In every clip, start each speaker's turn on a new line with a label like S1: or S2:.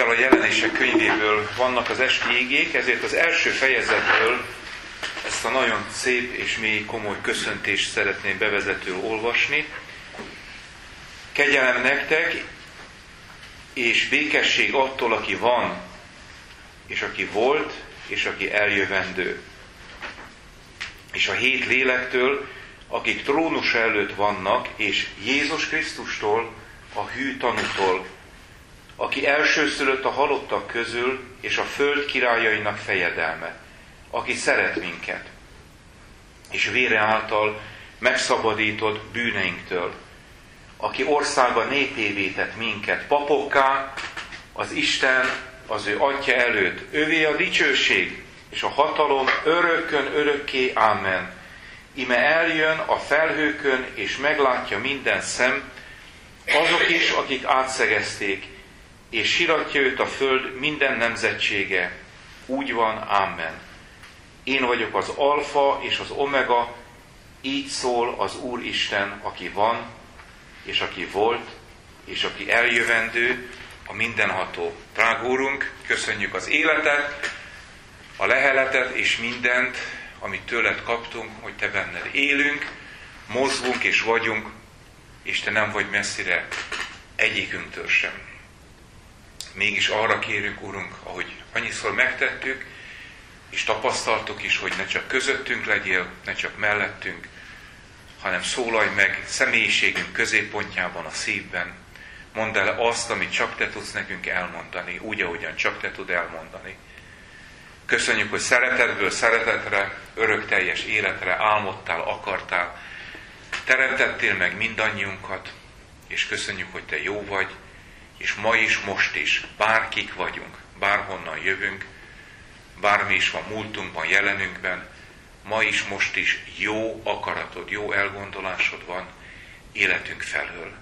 S1: a Jelenések könyvéből vannak az esti igék, ezért az első fejezetből ezt a nagyon szép és mély, komoly köszöntést szeretném bevezetőül olvasni. Kegyelem nektek, és békesség attól, aki van, és aki volt, és aki eljövendő. És a 7 lélektől, akik trónus előtt vannak, és Jézus Krisztustól, a hű tanútól, aki elsőszülött a halottak közül, és a föld királyainak fejedelme, aki szeret minket, és vére által megszabadított bűneinktől, aki országa népévé tett minket, papokká, az Isten, az ő Atya előtt, övé a dicsőség, és a hatalom örökkön örökké, ámen. Ime eljön a felhőkön, és meglátja minden szem, azok is, akik átszegezték, és siratja őt a föld minden nemzetsége. Úgy van, ámen. Én vagyok az alfa és az omega, így szól az Úr Isten, aki van, és aki volt, és aki eljövendő, a mindenható. Drága Úrunk, köszönjük az életet, a leheletet és mindent, amit tőled kaptunk, hogy te benned élünk, mozgunk és vagyunk, és te nem vagy messzire egyikünktől sem. Mégis arra kérünk, Urunk, ahogy annyiszor megtettük, és tapasztaltuk is, hogy ne csak közöttünk legyél, ne csak mellettünk, hanem szólalj meg személyiségünk középpontjában, a szívben. Mondd el azt, amit csak te tudsz nekünk elmondani, úgy, ahogyan csak te tud elmondani. Köszönjük, hogy szeretetből szeretetre, örökteljes életre álmodtál, akartál, teremtettél meg mindannyiunkat, és köszönjük, hogy te jó vagy, és ma is, most is, bárkik vagyunk, bárhonnan jövünk, bármi is van múltunkban, jelenünkben, ma is, most is jó akaratod, jó elgondolásod van életünk felől.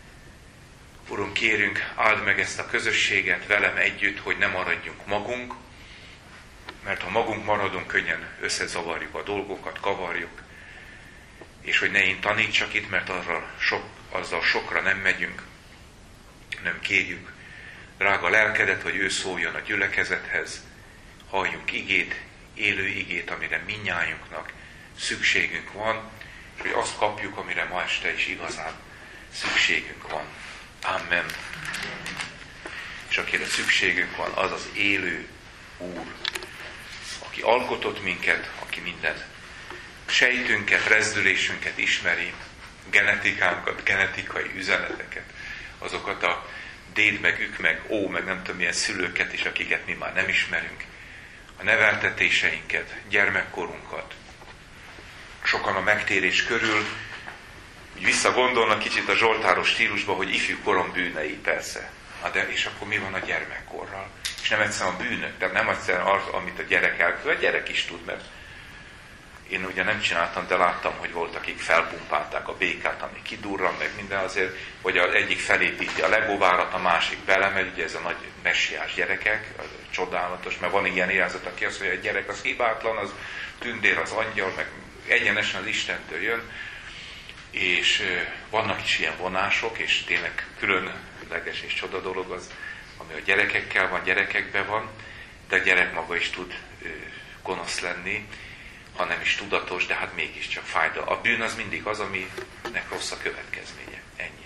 S1: Urunk, kérünk, áld meg ezt a közösséget velem együtt, hogy ne maradjunk magunk, mert ha magunk maradunk, könnyen összezavarjuk a dolgokat, kavarjuk, és hogy ne én tanítsak itt, mert azzal sokra nem megyünk, nem kérjük, drága lelkedet, hogy ő szóljon a gyülekezethez, halljunk igét, élő igét, amire mindnyájunknak szükségünk van, és hogy azt kapjuk, amire ma este is igazán szükségünk van. Amen. És akire szükségünk van, az az élő Úr, aki alkotott minket, aki minden sejtünket, rezdülésünket ismeri, genetikánkat, genetikai üzeneteket, azokat a déd meg, ük meg, ó, meg nem tudom milyen szülőket is, akiket mi már nem ismerünk, a neveltetéseinket, gyermekkorunkat. Sokan a megtérés körül úgy visszagondolnak kicsit a zsoltáros stílusba, hogy ifjú korom bűnei, persze. De és akkor mi van a gyermekkorral? És nem egyszerűen a bűnök, tehát nem egyszerűen az, amit a gyerek elkövet, a gyerek is tud, mert én ugye nem csináltam, de láttam, hogy volt, akik felpumpálták a békát, ami kidurran, meg minden azért, hogy az egyik felépíti a legóvárat, a másik belemegy, ugye ez a nagy messiás gyerekek, az csodálatos, mert van ilyen irányzat, aki azt mondja, hogy a gyerek az hibátlan, az tündér, az angyal, meg egyenesen az Istentől jön, és vannak is ilyen vonások, és tényleg különleges és csoda dolog az, ami a gyerekekkel van, gyerekekben van, de a gyerek maga is tud gonosz lenni, ha nem is tudatos, de hát mégiscsak fájdal. A bűn az mindig az, aminek rossz a következménye. Ennyi.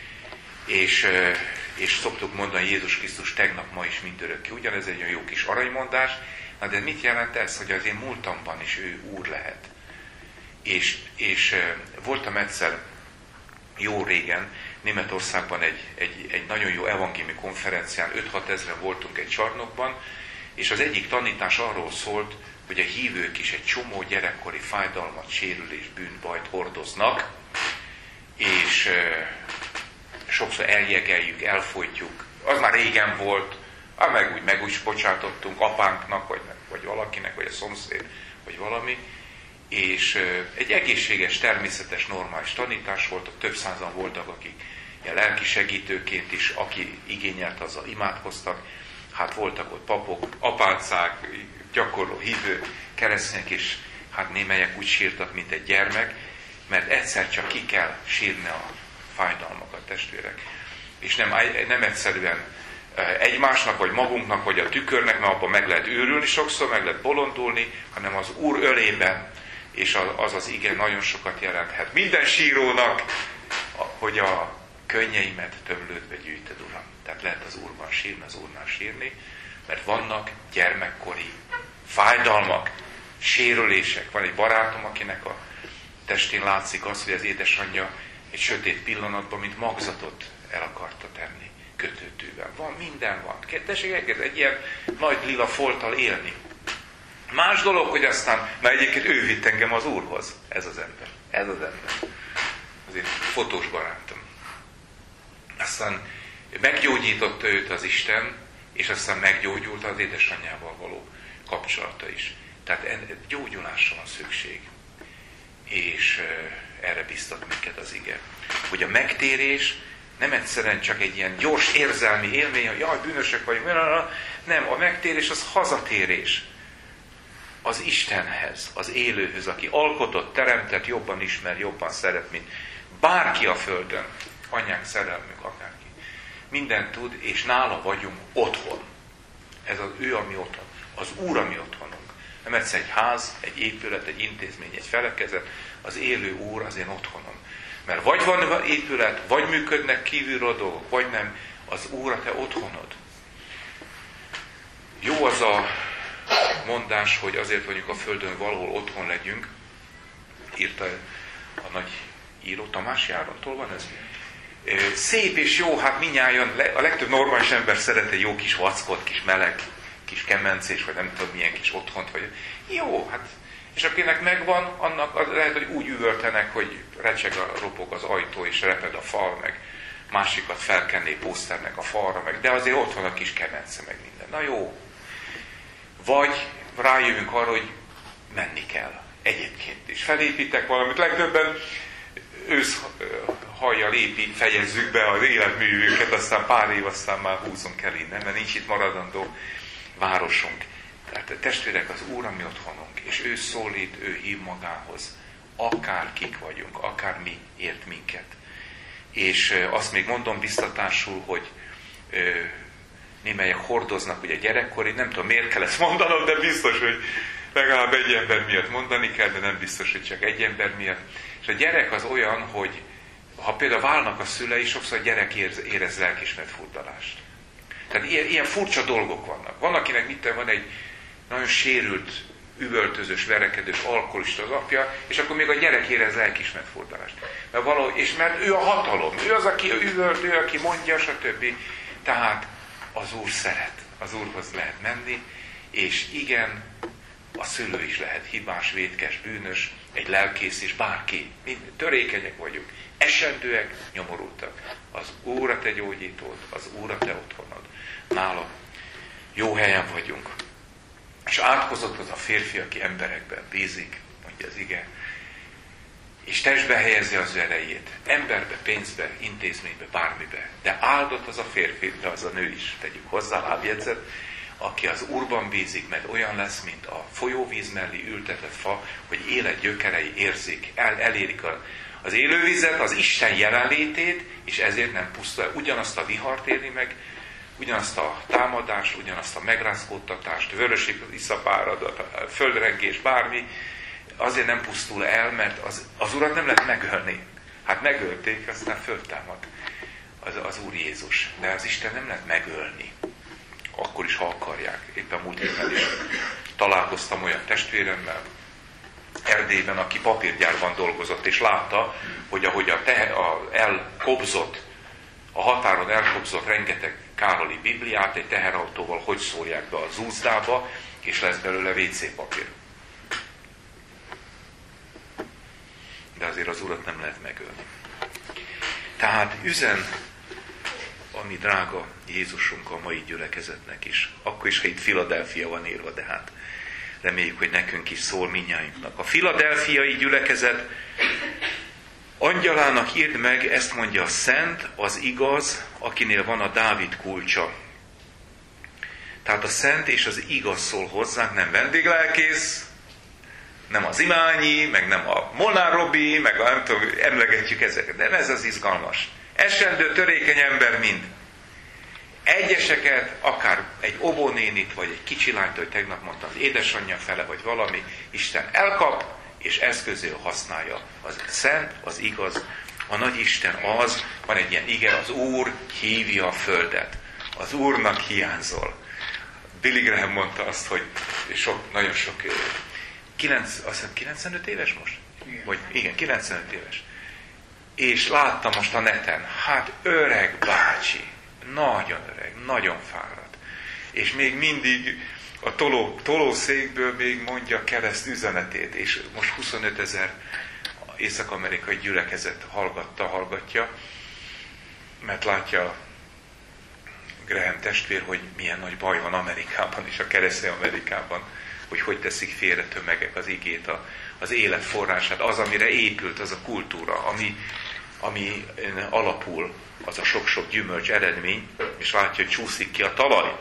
S1: És szoktuk mondani, Jézus Krisztus tegnap, ma is mindörökké. Ugyanez egy olyan jó kis aranymondás, de mit jelent ez, hogy az én múltamban is ő Úr lehet? És voltam egyszer jó régen Németországban egy nagyon jó evangéliumi konferencián, 5-6 ezren voltunk egy csarnokban, és az egyik tanítás arról szólt, hogy a hívők is egy csomó gyerekkori fájdalmat, sérülés, bűnbajt hordoznak, és sokszor eljegeljük, elfolytjuk. Az már régen volt, meg úgy bocsátottunk apánknak, vagy valakinek, vagy a szomszéd, vagy valami. És egy egészséges, természetes, normális tanítás volt, több százan voltak, akik ilyen lelki segítőként is, aki igényelt, azzal imádkoztak. Hát voltak ott papok, apácák, gyakorló hívő keresztények, és hát némelyek úgy sírtak, mint egy gyermek, mert egyszer csak ki kell sírni a fájdalmakat, testvérek. És nem egyszerűen egymásnak, vagy magunknak, vagy a tükörnek, mert abban meg lehet őrülni sokszor, meg lehet bolondulni, hanem az Úr ölében, és az ige nagyon sokat jelenthet. Minden sírónak, hogy a könnyeimet tömlődve gyűjtöd, Uram. Tehát lehet az Úrban sírni, az Úrnál sírni, mert vannak gyermekkori fájdalmak, sérülések. Van egy barátom, akinek a testén látszik az, hogy az édesanyja egy sötét pillanatban, mint magzatot el akarta tenni, kötőtűvel. Van, minden van. Tessék elkezd egy ilyen nagy lila folttal élni. Más dolog, hogy aztán, mert egyébként ő vitt engem az Úrhoz. Ez az ember. Ez az ember. Azért fotós barátom. Aztán meggyógyította őt az Isten, és aztán meggyógyult az édesanyjával való kapcsolata is. Tehát gyógyulásra van szükség. És erre biztat minket az ige. Hogy a megtérés nem egyszerűen csak egy ilyen gyors érzelmi élmény, hogy jaj, bűnösek vagyunk, nem, a megtérés az hazatérés az Istenhez, az élőhöz, aki alkotott, teremtett, jobban ismer, jobban szeret, mint bárki a földön, anyánk, szerelmünk, akárki. Mindent tud, és nála vagyunk otthon. Ez az ő, ami otthon. Az Úr, ami otthonunk. Nem egyszer egy ház, egy épület, egy intézmény, egy felekezet, az élő Úr az én otthonom. Mert vagy van épület, vagy működnek kívülről dolgok, vagy nem, az Úr a te otthonod. Jó az a mondás, hogy azért vagyunk a Földön, valahol otthon legyünk. Írta a nagy író, Tamás Járontól van ez. Szép és jó, hát mindnyájan, a legtöbb normális ember szeret egy jó kis vackot, kis meleg, kis kemencés, vagy nem tudom milyen kis otthont, vagy jó, hát, és akinek megvan, annak lehet, hogy úgy üvöltenek, hogy recseg ropog az ajtó, és reped a fal, meg másikat felkenné pószternek a falra, meg, de azért ott van a kis kemence, meg minden. Na jó. Vagy rájövünk arra, hogy menni kell. Egyébként is. Felépítek valamit, legtöbben őszhajjal fejezzük be az életművünket, aztán pár év, aztán már húzunk el innen, mert nincs itt maradandó városunk. Tehát a testvérek, az Úr, ami otthonunk, és ő szólít, ő hív magához. Akár kik vagyunk, akár mi ért minket. És azt még mondom biztatásul, hogy némelyek hordoznak ugye gyerekkori, nem tudom miért kell ezt mondanom, de biztos, hogy legalább egy ember miatt mondani kell, de nem biztos, hogy csak egy ember miatt. És a gyerek az olyan, hogy ha például válnak a szülei, sokszor a gyerek érez lelkismert furdalást. Tehát ilyen furcsa dolgok vannak. Van, akinek van egy nagyon sérült, üvöltözős, verekedős, alkoholista az apja, és akkor még a gyerek érez lelkismert furdalást. Mert ő a hatalom, ő az, aki üvölt, ő, aki mondja, stb. Tehát az Úr szeret, az Úrhoz lehet menni, és igen, a szülő is lehet hibás, vétkes, bűnös, egy lelkész is, bárki. Törékenyek vagyunk, esendőek, nyomorultak. Az Úr a te gyógyítód, az Úr a te otthonod. Nála jó helyen vagyunk. És átkozott az a férfi, aki emberekben bízik, mondja az ige, és testbe helyezi az ő erejét. Emberbe, pénzbe, intézménybe, bármibe. De áldott az a férfi, de az a nő is, tegyük hozzá, lábjegyzet, aki az Úrban bízik, mert olyan lesz, mint a folyóvíz mellé ültetett fa, hogy élet gyökerei érzik, elérik az élővizet, az Isten jelenlétét, és ezért nem pusztul el. Ugyanazt a vihart éli meg, ugyanazt a támadást, ugyanazt a megrázkódtatást, vöröség, iszapáradat, a földrengés, bármi, azért nem pusztul el, mert az Urat nem lehet megölni. Hát megölték, aztán föltámad az Úr Jézus. De az Isten nem lehet megölni. Akkor is, ha akarják. Éppen múlt héten is találkoztam olyan testvéremmel Erdélyben, aki papírgyárban dolgozott, és látta, hogy ahogy a határon elkobzott rengeteg Károli Bibliát egy teherautóval hogy szórják be az úzdába, és lesz belőle WC papír. De azért az Urat nem lehet megölni. Tehát üzen a mi drága Jézusunk a mai gyülekezetnek is. Akkor is, ha itt Philadelphia van írva, de hát reméljük, hogy nekünk is szól mindnyájunknak. A philadelphiai gyülekezet angyalának írd meg, ezt mondja a szent, az igaz, akinél van a Dávid kulcsa. Tehát a szent és az igaz szól hozzánk, nem vendéglelkész, nem az Imányi, meg nem a Molnár Robi, meg nem tudom, emlegetjük ezeket, de ez az izgalmas. Esendő, törékeny ember mind. Egyeseket, akár egy óvónénit, vagy egy kicsi lányt, hogy tegnap mondtam, az édesanyja fele, vagy valami, Isten elkap, és eszközül használja. Az szent, az igaz, a nagy Isten az, van egy ilyen ige, az Úr hívja a földet. Az Úrnak hiányzol. Billy Graham mondta azt, hogy nagyon sok, azt hiszem 95 éves most? Igen, 95 éves. És láttam most a neten, hát öreg bácsi, nagyon öreg, nagyon fáradt. És még mindig a tolószékből még mondja kereszt üzenetét, és most 25 000 észak-amerikai gyülekezet hallgatja, mert látja Graham testvér, hogy milyen nagy baj van Amerikában és a keresztény Amerikában, hogy teszik félre tömegek az igét, az élet forrását, az, amire épült az a kultúra, ami alapul, az a sok-sok gyümölcs eredmény, és látja, hogy csúszik ki a talaj.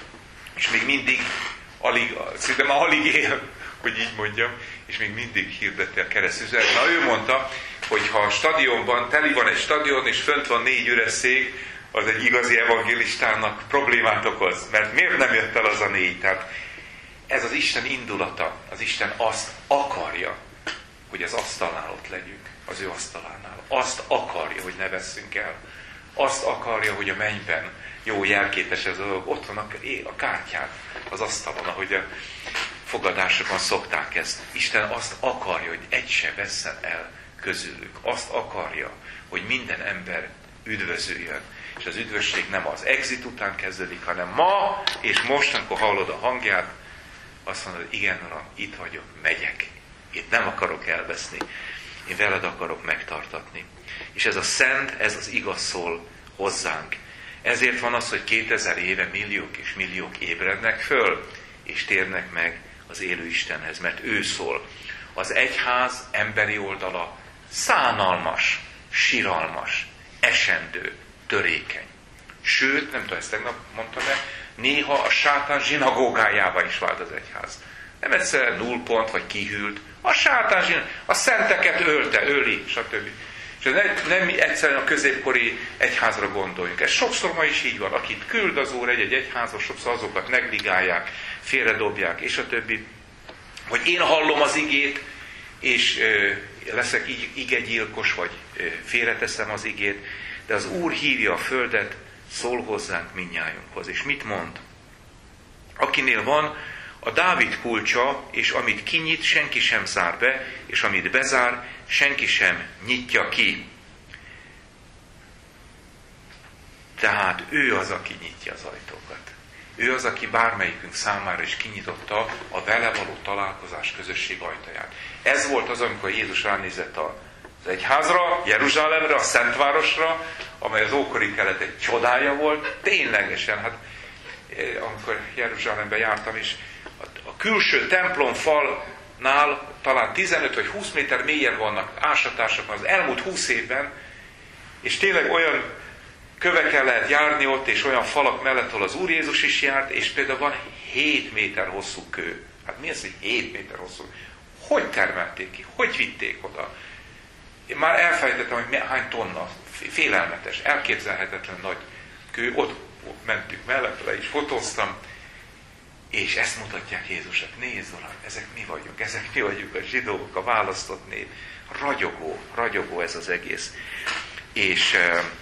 S1: És még mindig szinte már alig él, hogy így mondjam, és még mindig hirdeti a keresztüzenetet. Na, ő mondta, hogy ha a stadionban, teli van egy stadion, és fönt van 4 üres szék, az egy igazi evangélistának problémát okoz. Mert miért nem jött el az a 4? Tehát ez az Isten indulata. Az Isten azt akarja, hogy az asztalnál ott legyünk, az ő asztalánál. Azt akarja, hogy ne vesszünk el. Azt akarja, hogy a mennyben jó jelképes ez a dolog. Ott van a kártyák az asztalon, ahogy a fogadásokon szokták ezt. Isten azt akarja, hogy egy se vesszen el közülük. Azt akarja, hogy minden ember üdvözüljön. És az üdvösség nem az exit után kezdődik, hanem ma és most, amikor hallod a hangját, azt mondod, hogy igen, Uram, itt vagyok, megyek. Itt nem akarok elveszni. Én veled akarok megtartatni. És ez a szent, ez az igaz szól hozzánk. Ezért van az, hogy 2000 éve milliók és milliók ébrednek föl, és térnek meg az élő Istenhez, mert ő szól. Az egyház emberi oldala szánalmas, siralmas, esendő, törékeny. Sőt, nem tudom, ezt tegnap mondtam-e, néha a sátán zsinagógájába is vált az egyház. Nem egyszerűen nullpont, vagy kihűlt. A sátán a szenteket öli, stb. És nem egyszerűen a középkori egyházra gondoljunk. Ez sokszor ma is így van. Akit küld az Úr egy egyházba, sokszor azokat negligálják, félredobják, és a többi. Vagy én hallom az igét, és leszek igegyilkos, vagy félreteszem az igét, de az Úr hívja a földet, szól hozzánk mindnyájunkhoz. És mit mond? Akinél van a Dávid kulcsa, és amit kinyit, senki sem zár be, és amit bezár, senki sem nyitja ki. Tehát ő az, aki nyitja az ajtókat. Ő az, aki bármelyikünk számára is kinyitotta a vele való találkozás közösség ajtaját. Ez volt az, amikor Jézus ránézett az egyházra, Jeruzsálemre, a Szentvárosra, amely az ókori kelet egy csodája volt. Ténylegesen, hát amikor Jeruzsálemben jártam is, a külső templomfalnál talán 15 vagy 20 méter mélyen vannak ásatások az elmúlt 20 évben, és tényleg olyan kövekkel lehet járni ott, és olyan falak mellett, ahol az Úr Jézus is járt, és például van 7 méter hosszú kő. Hát mi az, hogy 7 méter hosszú? Hogy termelték ki? Hogy vitték oda? Én már elfelejtettem, hogy hány tonna. Félelmetes, elképzelhetetlen nagy kő. Ott mentünk mellett, le is fotóztam, és ezt mutatják Jézusnak. Nézd, Uram, ezek mi vagyunk, a zsidók, a választott nép. Ragyogó ez az egész. És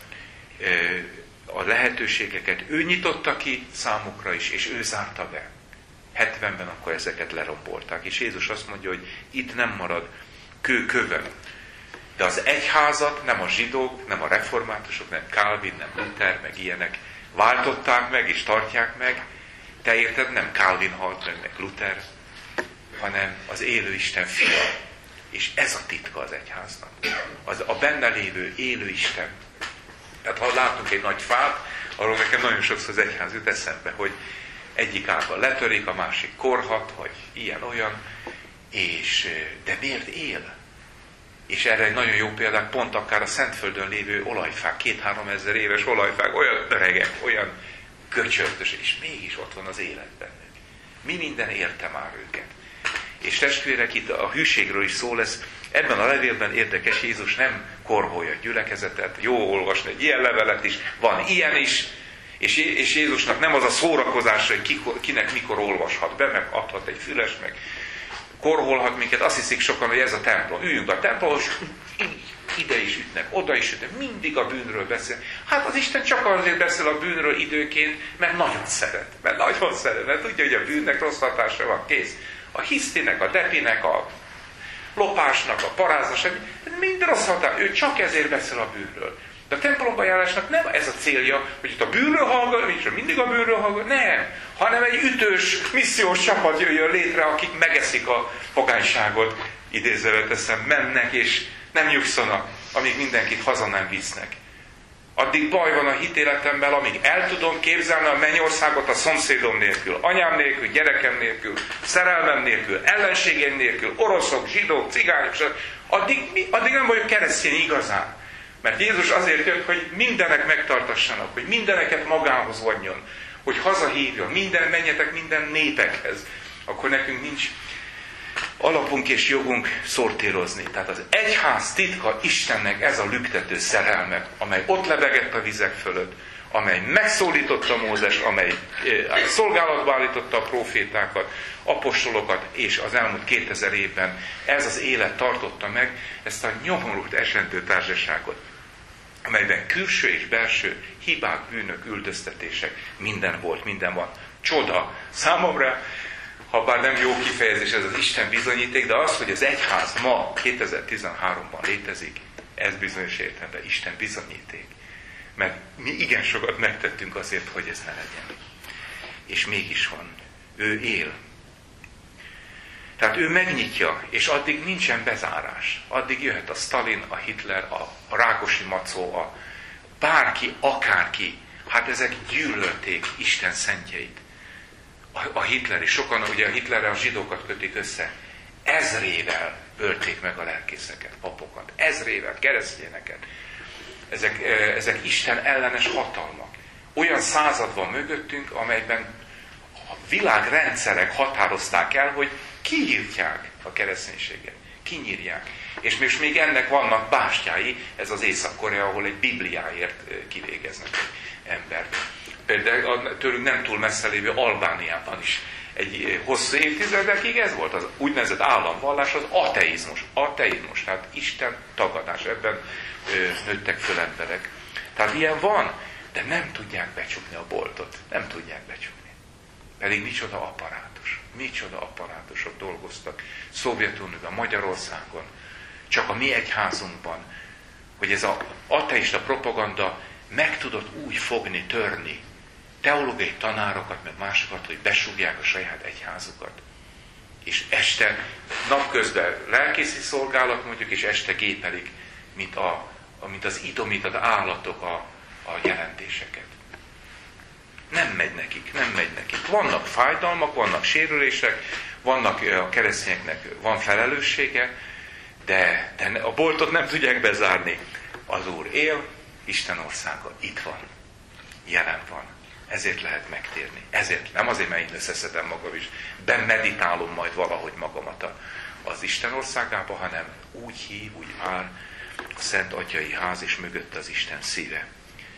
S1: a lehetőségeket ő nyitotta ki számukra is, és ő zárta be. 70-ben akkor ezeket lerombolták. És Jézus azt mondja, hogy itt nem marad kőkövön. De az egyházat nem a zsidók, nem a reformátusok, nem Calvin, nem Luther, meg ilyenek váltották meg és tartják meg. Te érted, nem Calvin halt meg Luther, hanem az élő Isten fia. És ez a titka az egyháznak. Az a benne lévő élő Isten. Tehát ha látunk egy nagy fát, arról nekem nagyon sokszor az egyház jut eszembe, hogy egyik ágban letörik, a másik korhat, vagy ilyen-olyan, de miért él? És erre egy nagyon jó példák pont akár a Szentföldön lévő olajfák, 2-3 ezer éves olajfák, olyan öregek, olyan köcsöltös, és mégis ott van az élet bennük. Mi minden érte már őket. És testvérek, itt a hűségről is szó lesz. Ebben a levélben érdekes, Jézus nem korholja a gyülekezetet, jó olvasni egy ilyen levelet is, van ilyen is, És Jézusnak nem az a szórakozásra, hogy kinek mikor olvashat be, meg adhat egy füles, meg korholhat minket. Azt hiszik sokan, hogy ez a templom. Üljünk a templomhoz, ide is ütnek, oda is ütnek, mindig a bűnről beszél. Hát az Isten csak azért beszél a bűnről időnként, mert nagyon szeret. Mert tudja, hogy a bűnnek rossz hatása van, kész. A hisztinek, a depinek, a lopásnak, a parázásnak, mind rossz hatás. Ő csak ezért beszél a bűnről. De a templomba járásnak nem ez a célja, hogy itt a bűnről hallgat, és mindig a bűnről hallgat, nem. Hanem egy ütős, missziós csapat jöjjön létre, akik megeszik a pogányságot, idézővel teszem, mennek és nem nyugszanak, amíg mindenkit haza nem visznek. Addig baj van a hitéletemmel, amíg el tudom képzelni a mennyországot a szomszédom nélkül, anyám nélkül, gyerekem nélkül, szerelmem nélkül, ellenségem nélkül, oroszok, zsidók, cigányok, addig nem vagyok keresztény igazán. Mert Jézus azért jött, hogy mindenek megtartassanak, hogy mindeneket magához vonjon, hogy hazahívjon, menjetek minden népekhez. Akkor nekünk nincs alapunk és jogunk szortírozni. Tehát az egyház titka Istennek ez a lüktető szerelme, amely ott lebegett a vizek fölött, amely megszólította Mózes, amely szolgálatba állította a prófétákat, apostolokat, és az elmúlt 2000 évben ez az élet tartotta meg ezt a nyomorult esendő társaságot, amelyben külső és belső hibák, bűnök, üldöztetések, minden volt, minden van. Csoda! Számomra, ha bár nem jó kifejezés ez az Isten bizonyíték, de az, hogy az egyház ma 2013-ban létezik, ez bizonyos értelemben Isten bizonyíték. Mert mi igen sokat megtettünk azért, hogy ez ne legyen. És mégis van. Ő él. Tehát ő megnyitja, és addig nincsen bezárás. Addig jöhet a Stalin, a Hitler, a Rákosi Macó, bárki, akárki. Hát ezek gyűlölték Isten szentjeit. A Hitler is. Sokan ugye a Hitlerrel a zsidókat kötik össze. 1000-ével ölték meg a lelkészeket, papokat. 1000-ével, keresztényeket. Ezek Isten ellenes hatalmak. Olyan század van mögöttünk, amelyben a világrendszerek határozták el, hogy kiírtják a kereszténységet. Kinyírják. És még ennek vannak bástyái, ez az Észak-Korea, ahol egy Bibliáért kivégeznek egy embert. Például tőlünk nem túl messze lévő Albániában is egy hosszú évtizedekig ez volt az úgynevezett államvallás, az ateizmus. Ateizmus, tehát Isten tagadás. Ebben nőttek föl emberek. Tehát ilyen van, de nem tudják becsukni a boltot. Nem tudják becsukni. Pedig micsoda apparátus. Micsoda apparátusok dolgoztak Szovjetunióban, Magyarországon, csak a mi egyházunkban, hogy ez az ateista propaganda meg tudott úgy fogni, törni teológiai tanárokat, meg másokat, hogy besúgják a saját egyházukat. És este, napközben lelkészi szolgálat mondjuk, és este gépelik, mint az idomított állatok a jelentéseket. Nem megy nekik. Vannak fájdalmak, vannak sérülések, vannak a keresztényeknek van felelőssége, de a boltot nem tudják bezárni. Az Úr él, Isten országa itt van, jelen van. Ezért lehet megtérni. Ezért, nem azért, mert én összeszedem magam is, bemeditálom majd valahogy magamat az Isten országába, hanem úgy hív, úgy vár a Szent Atyai ház, és mögött az Isten szíve.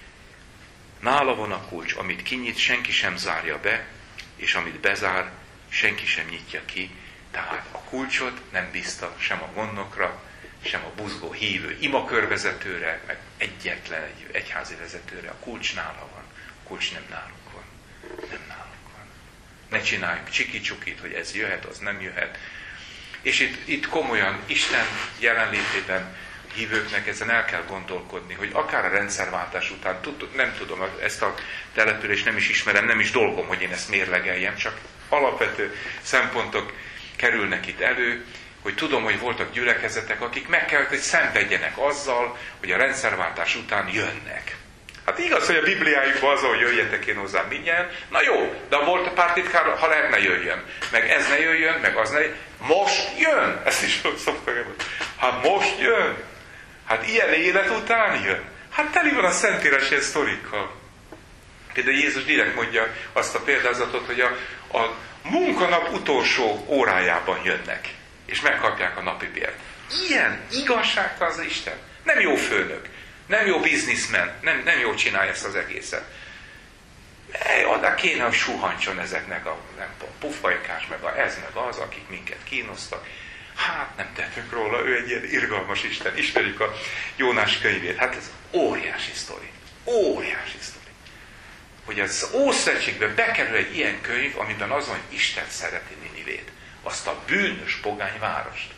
S1: Nála van a kulcs, amit kinyit, senki sem zárja be, és amit bezár, senki sem nyitja ki. Tehát a kulcsot nem bízta sem a gondnokra, sem a buzgó hívő imakörvezetőre, meg egyetlen egy egyházi vezetőre. A kulcs nála van. A kulcs nem nálunk van. Nem nálunk van. Ne csináljunk csiki-csukit, hogy ez jöhet, az nem jöhet. És itt komolyan Isten jelenlétében hívőknek ezen el kell gondolkodni, hogy akár a rendszerváltás után, nem tudom, ezt a települést nem is ismerem, nem is dolgom, hogy én ezt mérlegeljem, csak alapvető szempontok kerülnek itt elő, hogy tudom, hogy voltak gyülekezetek, akik meg kellett, hogy szenvedjenek azzal, hogy a rendszerváltás után jönnek. Hát igaz, hogy a Bibliájukban az, hogy jöjjetek én hozzám mindjárt, na jó, de a volt a pártitkár, ha lehet, ne jöjjön. Meg ez ne jöjjön, meg az ne jöjjön. Most jön! Ezt is szoktak elmondani. Hát most jön! Hát ilyen élet után jön. Hát teli van a Szentírás ilyen sztorikkal. Például Jézus direkt mondja azt a példázatot, hogy a munkanap utolsó órájában jönnek, és megkapják a napi bért. Ilyen igazságtalan az Isten. Nem jó főnök, nem jó bizniszmen, nem jó csinálja ezt az egészet. Oda kéne, hogy suhancson ezeknek a pufajkás, meg ez, meg az, akik minket kínoztak. Hát nem tettünk róla, ő egy ilyen irgalmas Isten. Ismerjük a Jónás könyvét. Hát ez óriási sztori. Óriási sztori. Hogy az Ószövetségbe bekerül egy ilyen könyv, amiben az van, hogy Isten szereti Ninivét. Azt a bűnös pogány várost.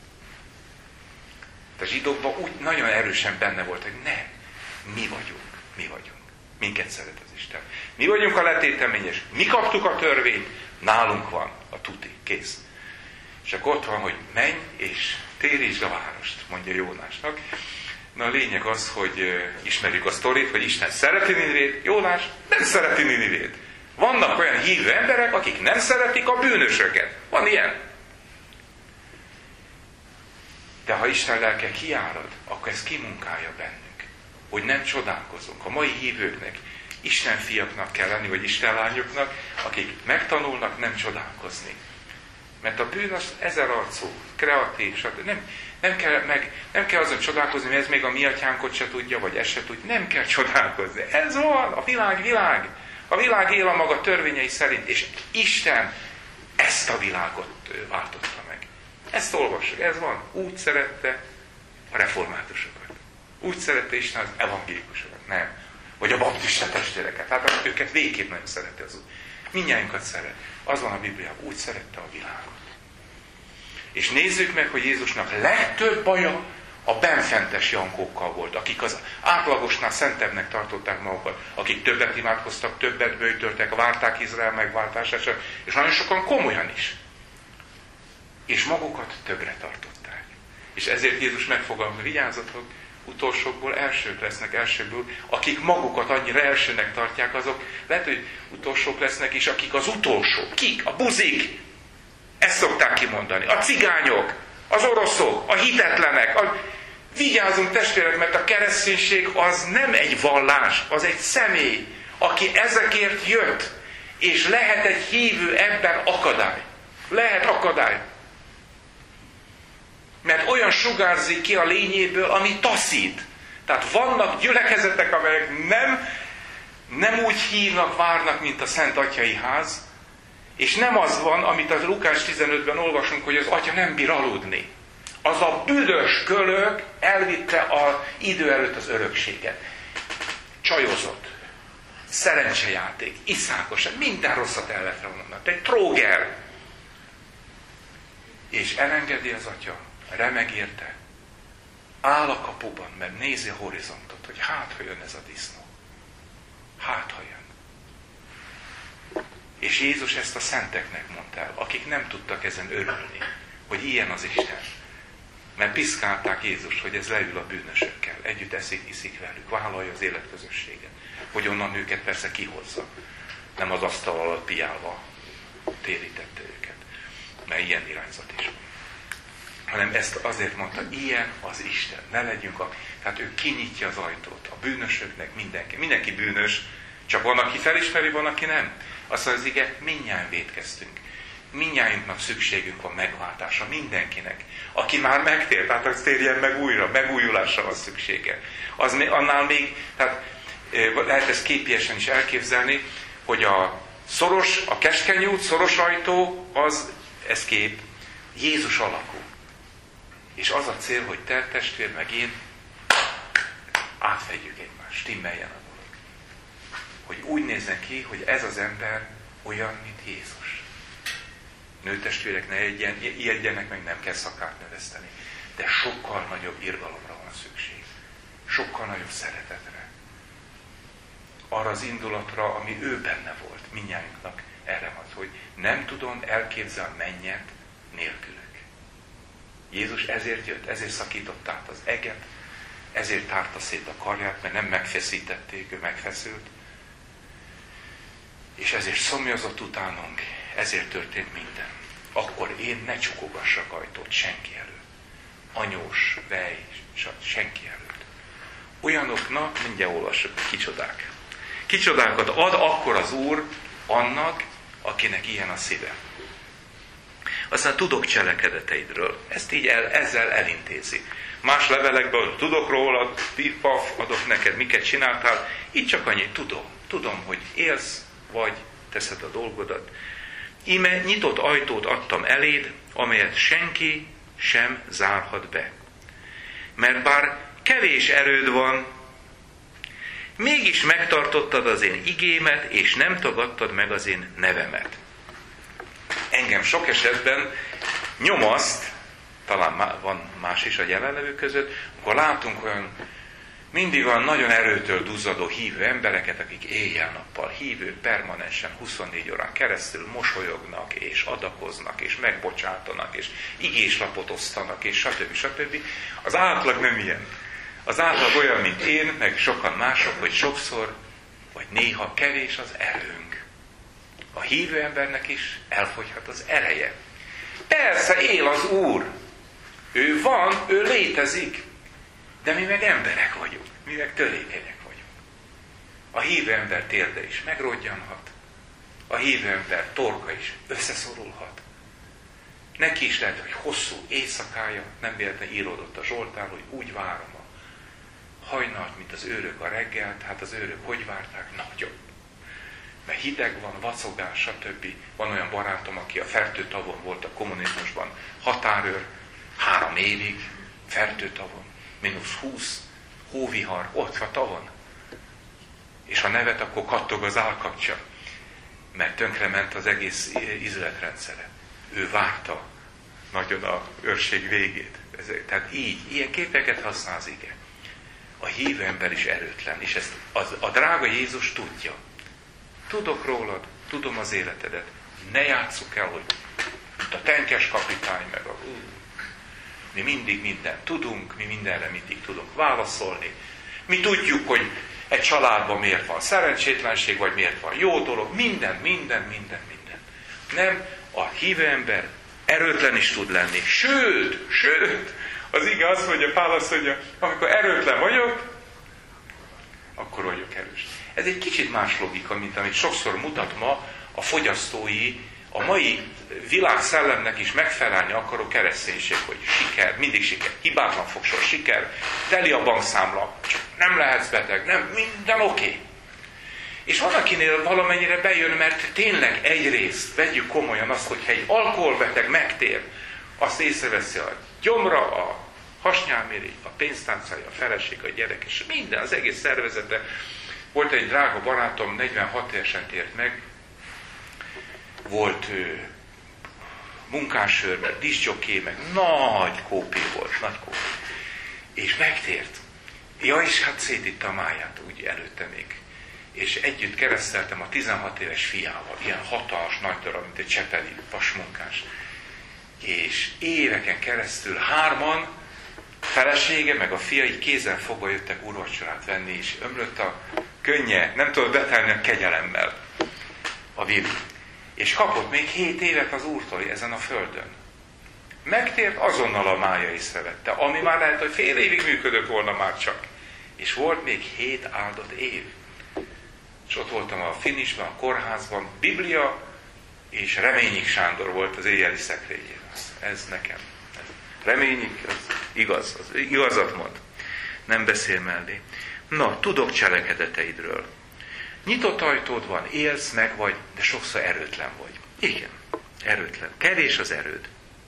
S1: A zsidókban úgy nagyon erősen benne volt, hogy nem, mi vagyunk. Minket szeret az Isten. Mi vagyunk a letéteményes, mi kaptuk a törvényt, nálunk van a tuti, kész. És akkor ott van, hogy menj és térítsd a várost, mondja Jónásnak. Na a lényeg az, hogy ismerjük a sztorit, hogy Isten szereti Ninivét, Jónás nem szereti Ninivét. Vannak olyan hívő emberek, akik nem szeretik a bűnösöket. Van ilyen. De ha Isten lelke kiárad, akkor ez kimunkálja bennünk. Hogy nem csodálkozunk. A mai hívőknek Isten fiaknak kell lenni, vagy Isten lányoknak, akik megtanulnak nem csodálkozni. Mert a bűn az ezerarcú, kreatív, stb. Nem kell azon csodálkozni, mert ez még a mi atyánkot se tudja, vagy ezt se tudja. Nem kell csodálkozni. Ez van, a világ. A világ él a maga törvényei szerint, és Isten ezt a világot váltotta meg. Ezt olvassuk, ez van. Úgy szerette a reformátusokat. Úgy szerette Isten az evangélikusokat, nem. Vagy a baptista testvéreket. Hát őket végképp nagyon szerette az út. Mindnyájunkat szeret. Az van a Bibliában, úgy szerette a világot. És nézzük meg, hogy Jézusnak legtöbb baja a benfentes jankókkal volt, akik az átlagosnál szentebbnek tartották magukat, akik többet imádkoztak, többet böjtöltek, várták Izrael megváltását, és nagyon sokan komolyan is. És magukat többre tartották. És ezért Jézus megfogalmazza, vigyázzatok, utolsókból elsők lesznek, elsőből, akik magukat annyira elsőnek tartják, azok lehet, hogy utolsók lesznek is, akik az utolsók. Kik? A buzik. Ezt szokták kimondani. A cigányok, az oroszok, a hitetlenek. Vigyázzunk testvérek, mert a kereszténység az nem egy vallás, az egy személy, aki ezekért jött, és lehet egy hívő ebben akadály. Lehet akadály. Mert olyan sugárzik ki a lényéből, ami taszít. Tehát vannak gyülekezetek, amelyek nem úgy hívnak, várnak, mint a Szent Atyai ház, és nem az van, amit a Lukás 15-ben olvasunk, hogy az atya nem bír aludni. Az a büdös kölök elvitte az idő előtt az örökséget. Csajozott, szerencsejáték, iszákosság, minden rosszat el lehet mondani. Egy tróger. És elengedi az atya, remeg érte, áll a kapuban, mert nézi a horizontot, hogy hát, ha jön ez a disznó. Hát, ha jön. És Jézus ezt a szenteknek mondta el, akik nem tudtak ezen örülni, hogy ilyen az Isten. Mert piszkálták Jézust, hogy ez leül a bűnösökkel, együtt iszik velük, vállalja az életközösséget. Hogy onnan őket persze kihozza. Nem az asztal alatt piálva térítette őket. Mert ilyen irányzat is van. Hanem ezt azért mondta, ilyen az Isten. Ne legyünk Tehát ő kinyitja az ajtót a bűnösöknek, mindenki. Mindenki bűnös, csak van, aki felismeri, van, aki nem. Azt mondja az ige, mindnyájan vétkeztünk. Mindnyájunknak szükségünk van megváltásra, mindenkinek. Aki már megtért, tehát az térjen meg újra, megújulásra van szüksége. Annál még, tehát lehet ezt képiesen is elképzelni, hogy a keskeny út, szoros ajtó, ez kép Jézus alakú. És az a cél, hogy te, testvér, meg én átvegyük egymást, stimmeljen a dolog. Hogy úgy nézzen ki, hogy ez az ember olyan, mint Jézus. Nőtestvérek ne ijedjenek, meg nem kell szakát növeszteni. De sokkal nagyobb irgalomra van szükség. Sokkal nagyobb szeretetre. Arra az indulatra, ami ő benne volt, mindnyájunknak erre van, hogy nem tudom elképzelni mennyet nélkülük. Jézus ezért jött, ezért szakított át az eget, ezért tárta szét a karját, mert nem megfeszítették, ő megfeszült. És ezért szomjazott utánunk, ezért történt minden. Akkor én ne csukogassak ajtót senki előtt. Anyós, vej, senki előtt. Olyanoknak, mindjárt olvassuk, kicsodák. Kicsodákat ad akkor az Úr annak, akinek ilyen a szíve. Aztán tudok cselekedeteidről. Ezt így ezzel elintézi. Más levelekből tudok róla, paf, adok neked, miket csináltál. Így csak annyi, tudom, hogy élsz, vagy, teszed a dolgodat. Íme nyitott ajtót adtam eléd, amelyet senki sem zárhat be. Mert bár kevés erőd van, mégis megtartottad az én igémet, és nem tagadtad meg az én nevemet. Engem sok esetben nyomaszt, talán van más is a jelenlevők között, akkor látunk mindig olyan nagyon erőtől duzzadó hívő embereket, akik éjjel-nappal hívő, permanensen 24 órán keresztül mosolyognak, és adakoznak, és megbocsátanak, és igéslapot osztanak, és stb. Az átlag nem ilyen. Az átlag olyan, mint én, meg sokan mások, hogy sokszor, vagy néha kevés az erőnk. A hívő embernek is elfogyhat az ereje. Persze, él az Úr. Ő van, ő létezik. De mi meg emberek vagyunk. Mi meg törékenyek vagyunk. A hívő ember térde is megrodjanhat. A hívő ember torka is összeszorulhat. Neki is lehet, hogy hosszú éjszakája, nem véletlenül íródott a Zsoltár, hogy úgy várom a hajnalt, mint az őrök a reggelt. Hát az őrök hogy várták? Nagyon. Mert hideg van, vacogás, stb. Van olyan barátom, aki a Fertőtavon volt a kommunizmusban határőr, 3 évig Fertőtavon, -20, hóvihar, ott van tavon. És ha nevet, akkor kattog az állkapcsa, mert tönkrement az egész ízletrendszere. Ő várta nagyon a őrség végét. Tehát így, ilyen képeket használ az ige. A hívő ember is erőtlen, és ezt a drága Jézus tudja. Tudok rólad, tudom az életedet. Ne játsszuk el, hogy mint a tenkes kapitány, meg mi mindig mindent tudunk, mi mindenre mindig tudunk válaszolni. Mi tudjuk, hogy egy családban miért van szerencsétlenség, vagy miért van jó dolog. Minden. Nem, a hívő ember erőtlen is tud lenni. Sőt, az ige azt mondja, Pál azt mondja, amikor erőtlen vagyok, akkor vagyok erős. Ez egy kicsit más logika, mint amit sokszor mutat ma a fogyasztói, a mai világszellemnek is megfelelni akaró kereszténység, hogy siker, mindig siker, hibátlan fogsor, siker, teli a bankszámla, csak nem lehetsz beteg, nem, minden oké. És van, akinél valamennyire bejön, mert tényleg egyrészt vegyük komolyan azt, hogyha egy alkoholbeteg megtér, azt észreveszi a gyomra, a hasnyálmirigy, a pénztárcája, a feleség, a gyerek, és minden, az egész szervezete. Volt egy drága barátom, 46 évesen tért meg, volt munkásőr, meg diszjocké, meg nagy kópé volt, nagy kópé. És megtért. Ja, és hát szétitta a máját, úgy előtte még. És együtt kereszteltem a 16 éves fiával, ilyen hatalmas nagy darab, mint egy csepeli vasmunkás. És éveken keresztül 3-an, felesége, meg a fia így kézen fogva jöttek úrvacsorát venni, és ömlött a könnye, nem tudott betelni a kegyelemmel a Vili. És kapott még 7 évet az Úrtól ezen a földön. Megtért, azonnal a mája észrevette, ami már lehet, hogy fél évig működött volna már csak. És volt még 7 áldott év. És ott voltam a finisben, a kórházban, Biblia, és Reményik Sándor volt az éjjeli szekrényén. Ez nekem. Reményik, az igaz, az igazat mond. Nem beszél mellé. Na, tudok cselekedeteidről. Nyitott ajtód van, élsz, meg vagy, de sokszor erőtlen vagy. Igen, erőtlen. Kevés az erőd.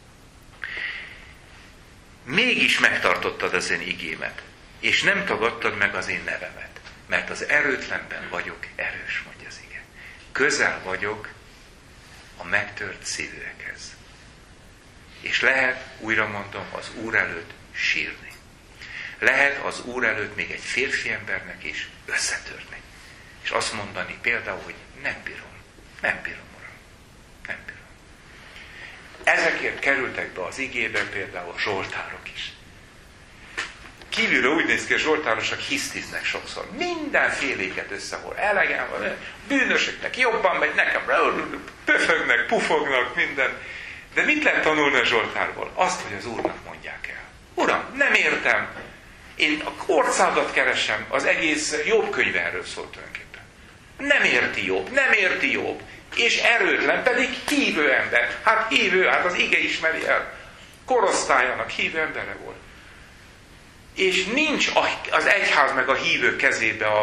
S1: Mégis megtartottad az én igémet, és nem tagadtad meg az én nevemet, mert az erőtlenben vagyok erős, mondja az ige. Közel vagyok a megtört szívűekhez. És lehet, újra mondom, az Úr előtt sírni. Lehet az Úr előtt még egy férfi embernek is összetörni. És azt mondani például, hogy nem bírom, Uram, nem bírom. Ezekért kerültek be az igébe például a zsoltárok is. Kívülről úgy néz ki, a zsoltárosok hisztiznek sokszor. Mindenféléket összehol. Elegem van, bűnösöknek jobban megy, nekem pöfögnek, pufognak, minden. De mit lehet tanulni a zsoltárból? Azt, hogy az Úrnak mondják el. Uram, nem értem. Én a országot keresem, az egész Jobb könyve erről szólt tulajdonképpen. Nem érti Jobb. És erőtlen, pedig hívő ember. Hát hívő, hát az ige ismeri el. Korosztályának hívő embere volt. És nincs az egyház meg a hívő kezébe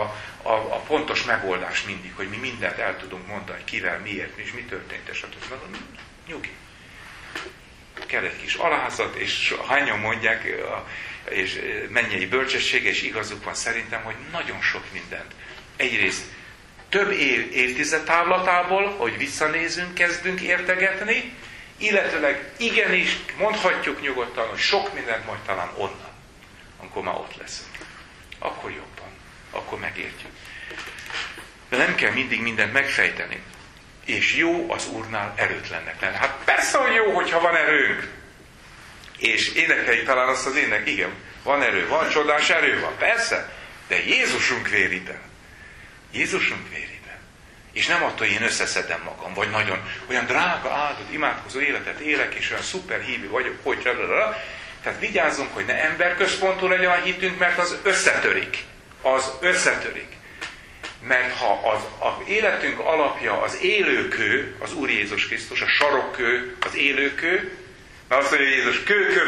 S1: a pontos megoldás mindig, hogy mi mindent el tudunk mondani, kivel, miért, és mi történt, és nyugi. Kell egy kis alázat, és hányan mondják, és mennyei bölcsessége, és igazuk van szerintem, hogy nagyon sok mindent. Egyrészt több évtized távlatából, hogy visszanézünk, kezdünk értegetni, illetőleg igenis mondhatjuk nyugodtan, hogy sok mindent majd talán onnan, amikor már ott leszünk. Akkor jobban, akkor megértjük. De nem kell mindig mindent megfejteni. És jó az Úrnál erőtlennek lenni. Hát persze, hogy jó, hogyha van erőnk. És énekeljük talán azt az ének, igen, van erő, van csodás erő, van, persze, de Jézusunk vérében. Jézusunk vérében. És nem attól, hogy én összeszedem magam, vagy nagyon olyan drága, áldott, imádkozó életet élek, és olyan szuper hívő vagyok, hogy tehát vigyázzunk, hogy ne emberközpontú legyen a hitünk, mert az összetörik. Az összetörik. Mert ha az életünk alapja az élőkő, az Úr Jézus Krisztus, a sarokkő, az élőkő, mert azt mondja, hogy Jézus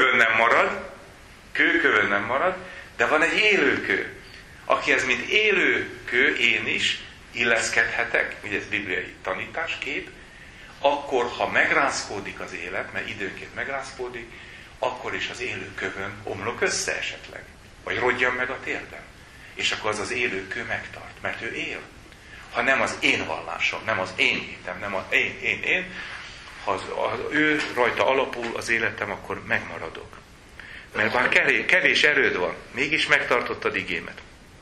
S1: kőkövön nem marad, de van egy élőkő, akihez mint élőkő én is illeszkedhetek, ugye ez bibliai tanítás, kép, akkor ha megrázkódik az élet, mert időnként megrázkódik, akkor is az élőkövön omlok össze esetleg, vagy rodjan meg a térdem. És akkor az élőkő megtart, mert ő él. Ha nem az én vallásom, nem az én hitem, nem az én, ha ő rajta alapul az életem, akkor megmaradok. Mert bár kevés erőd van, mégis megtartottad igémet.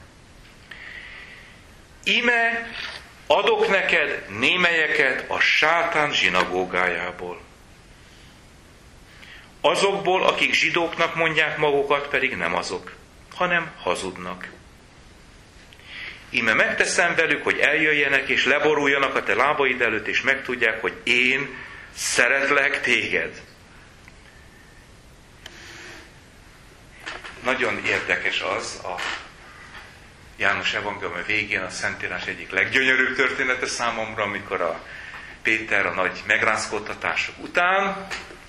S1: Íme adok neked némelyeket a sátán zsinagógájából. Azokból, akik zsidóknak mondják magukat, pedig nem azok, hanem hazudnak. Íme megteszem velük, hogy eljöjjenek és leboruljanak a te lábaid előtt, és megtudják, hogy én szeretlek téged. Nagyon érdekes az a János evangélium végén a Szentírás egyik leggyönyörűbb története számomra, amikor a Péter a nagy megrázkódtatások után,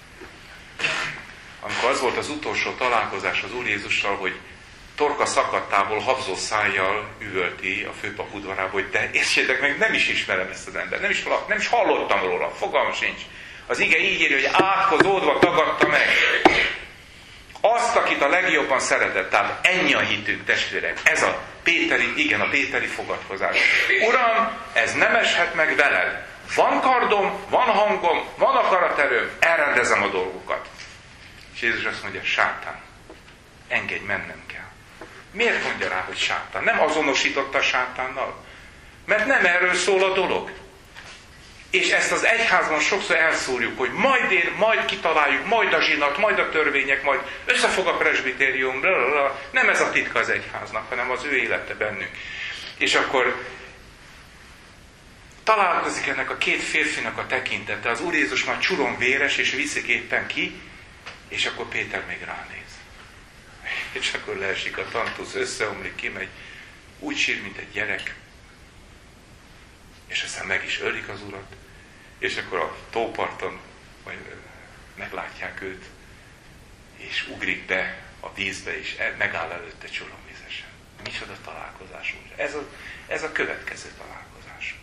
S1: amikor az volt az utolsó találkozás az Úr Jézussal, hogy torka szakadtából habzó szájjal üvölti a főpap udvarába, hogy de értsétek meg, nem is ismerem ezt az embert, nem is hallottam róla, fogalmam sincs. Az ige így írja, hogy átkozódva tagadta meg azt, akit a legjobban szeretett. Tehát ennyi a hitünk, testvérek. Ez a péteri fogadkozás. Uram, ez nem eshet meg veled. Van kardom, van hangom, van akaraterőm, elrendezem a dolgokat. És Jézus azt mondja, sátán, engedj, mennem kell. Miért mondja rá, hogy sátán? Nem azonosította sátánnal? Mert nem erről szól a dolog. És ezt az egyházban sokszor elszúrjuk, hogy majd kitaláljuk, majd a zsinat, majd a törvények, majd összefog a presbitérium, blablabla. Nem ez a titka az egyháznak, hanem az ő élete bennünk. És akkor találkozik ennek a két férfinak a tekintete. Az Úr Jézus már csuron véres, és viszik éppen ki, és akkor Péter még ránéz. És akkor leesik a tantusz, összeomlik, kimegy, úgy sír, mint egy gyerek. És aztán meg is ölik az Urat, és akkor a tóparton majd meglátják őt, és ugrik be a vízbe, és megáll előtte csuromvizesen. Micsoda találkozás. Ez a következő találkozásunk.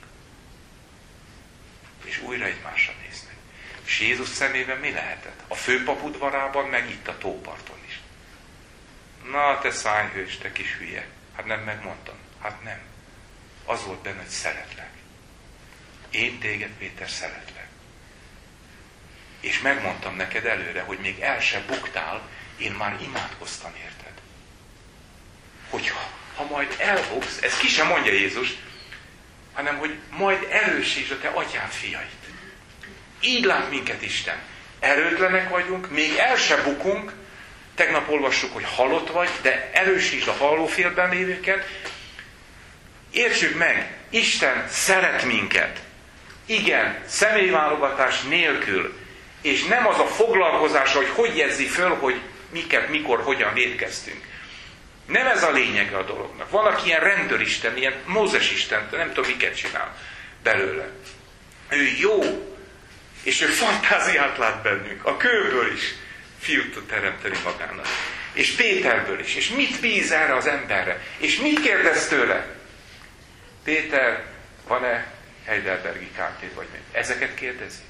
S1: És újra egymásra néznek. És Jézus szemében mi lehetett? A főpap udvarában, meg itt a tóparton is. Na, te szájhős, te kis hülye. Hát nem megmondtam. Hát nem. Az volt benne, hogy szeretlek. Én téged, Péter, szeretlek. És megmondtam neked előre, hogy még el se buktál, én már imádkoztam érted. Ha majd elbuksz, ezt ki sem mondja Jézus, hanem hogy majd erősítsd a te atyád fiait. Így lát minket Isten. Erőtlenek vagyunk, még el se bukunk, tegnap olvassuk, hogy halott vagy, de erősítsd a hallófélben lévőket. Értsük meg, Isten szeret minket. Igen, személyválogatás nélkül. És nem az a foglalkozás, hogy jegyzi föl, hogy miket, mikor, hogyan vétkeztünk. Nem ez a lényege a dolognak. Valaki ilyen rendőristen, ilyen Mózes Isten, nem tudom miket csinál belőle. Ő jó, és ő fantáziát lát bennünk. A kőből is fiút tud teremteni magának. És Péterből is. És mit bíz erre az emberre? És mit kérdez tőle? Péter, van-e Heidelbergi kártét, vagy még? Ezeket kérdezi?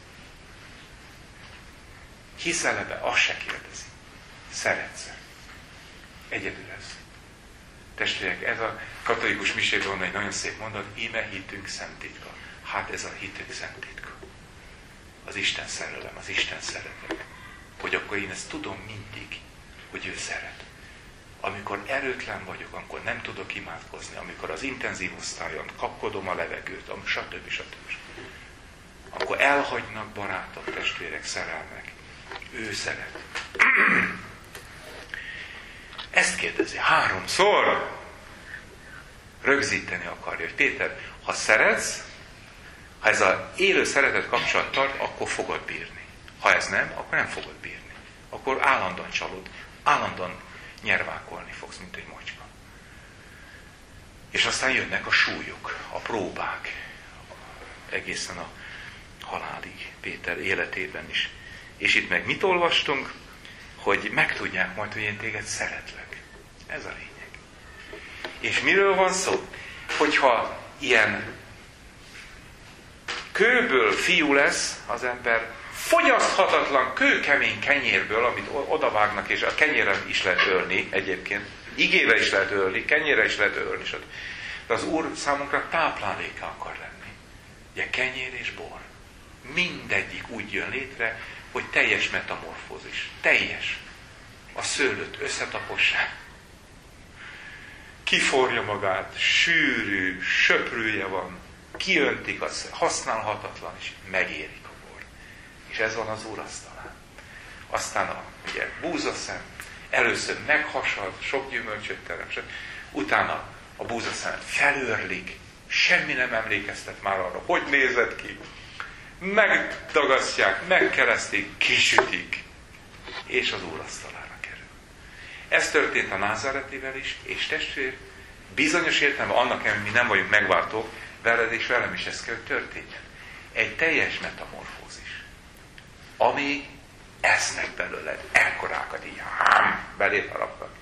S1: Hiszel ebbe? Azt se kérdezi. Szeretsz. Egyedül ez. Testvérek, ez a katolikus misében van egy nagyon szép mondat, íme hitünk szenttitka. Hát ez a hitünk szenttitka. Az Isten szerelem, az Isten szeretet. Hogy akkor én ezt tudom mindig, hogy ő szeret. Amikor erőtlen vagyok, akkor nem tudok imádkozni, amikor az intenzív osztályon kapkodom a levegőt, stb. Akkor elhagynak barátok, testvérek, szerelmek. Ő szeret. Ezt kérdezi 3-szor. Rögzíteni akarja, hogy Péter, ha szeretsz, ha ez az élő szeretet kapcsolat tart, akkor fogod bírni. Ha ez nem, akkor nem fogod bírni. Akkor állandóan csalod, állandóan nyervákolni fogsz, mint egy macska. És aztán jönnek a súlyok, a próbák, egészen a halálig Péter életében is. És itt meg mit olvastunk? Hogy megtudják majd, hogy én téged szeretlek. Ez a lényeg. És miről van szó? Hogyha ilyen kőből fiú lesz az ember, fogyaszthatatlan kőkemény kenyérből, amit odavágnak, és a kenyérre is lehet ölni egyébként, igével is lehet ölni, kenyérre is lehet ölni, de az Úr számunkra tápláléka akar lenni. Ugye kenyér és bor. Mindegyik úgy jön létre, hogy teljes metamorfózis. Teljes. A szőlőt összetapossák. Kiforja magát, sűrű, söprűje van, kiöntik, az használhatatlan, és megérik a bor. És ez van az Úr asztalán. Aztán ugye búzaszem, először meghasad, sok gyümölcsöt teremt, utána a búzaszemet felőrlik, semmi nem emlékeztet már arra, hogy nézett ki. Megdagasztják, megkeresztik, kisütik, és az Úr asztalára kerül. Ez történt a Názáretivel is, és testvér, bizonyos értelemben annak, hogy mi nem vagyunk megváltók, veled és velem is ez kell, hogy történjen. Egy teljes metamorfózis, ami esznek belőled, ekkorákat így belép harapnak,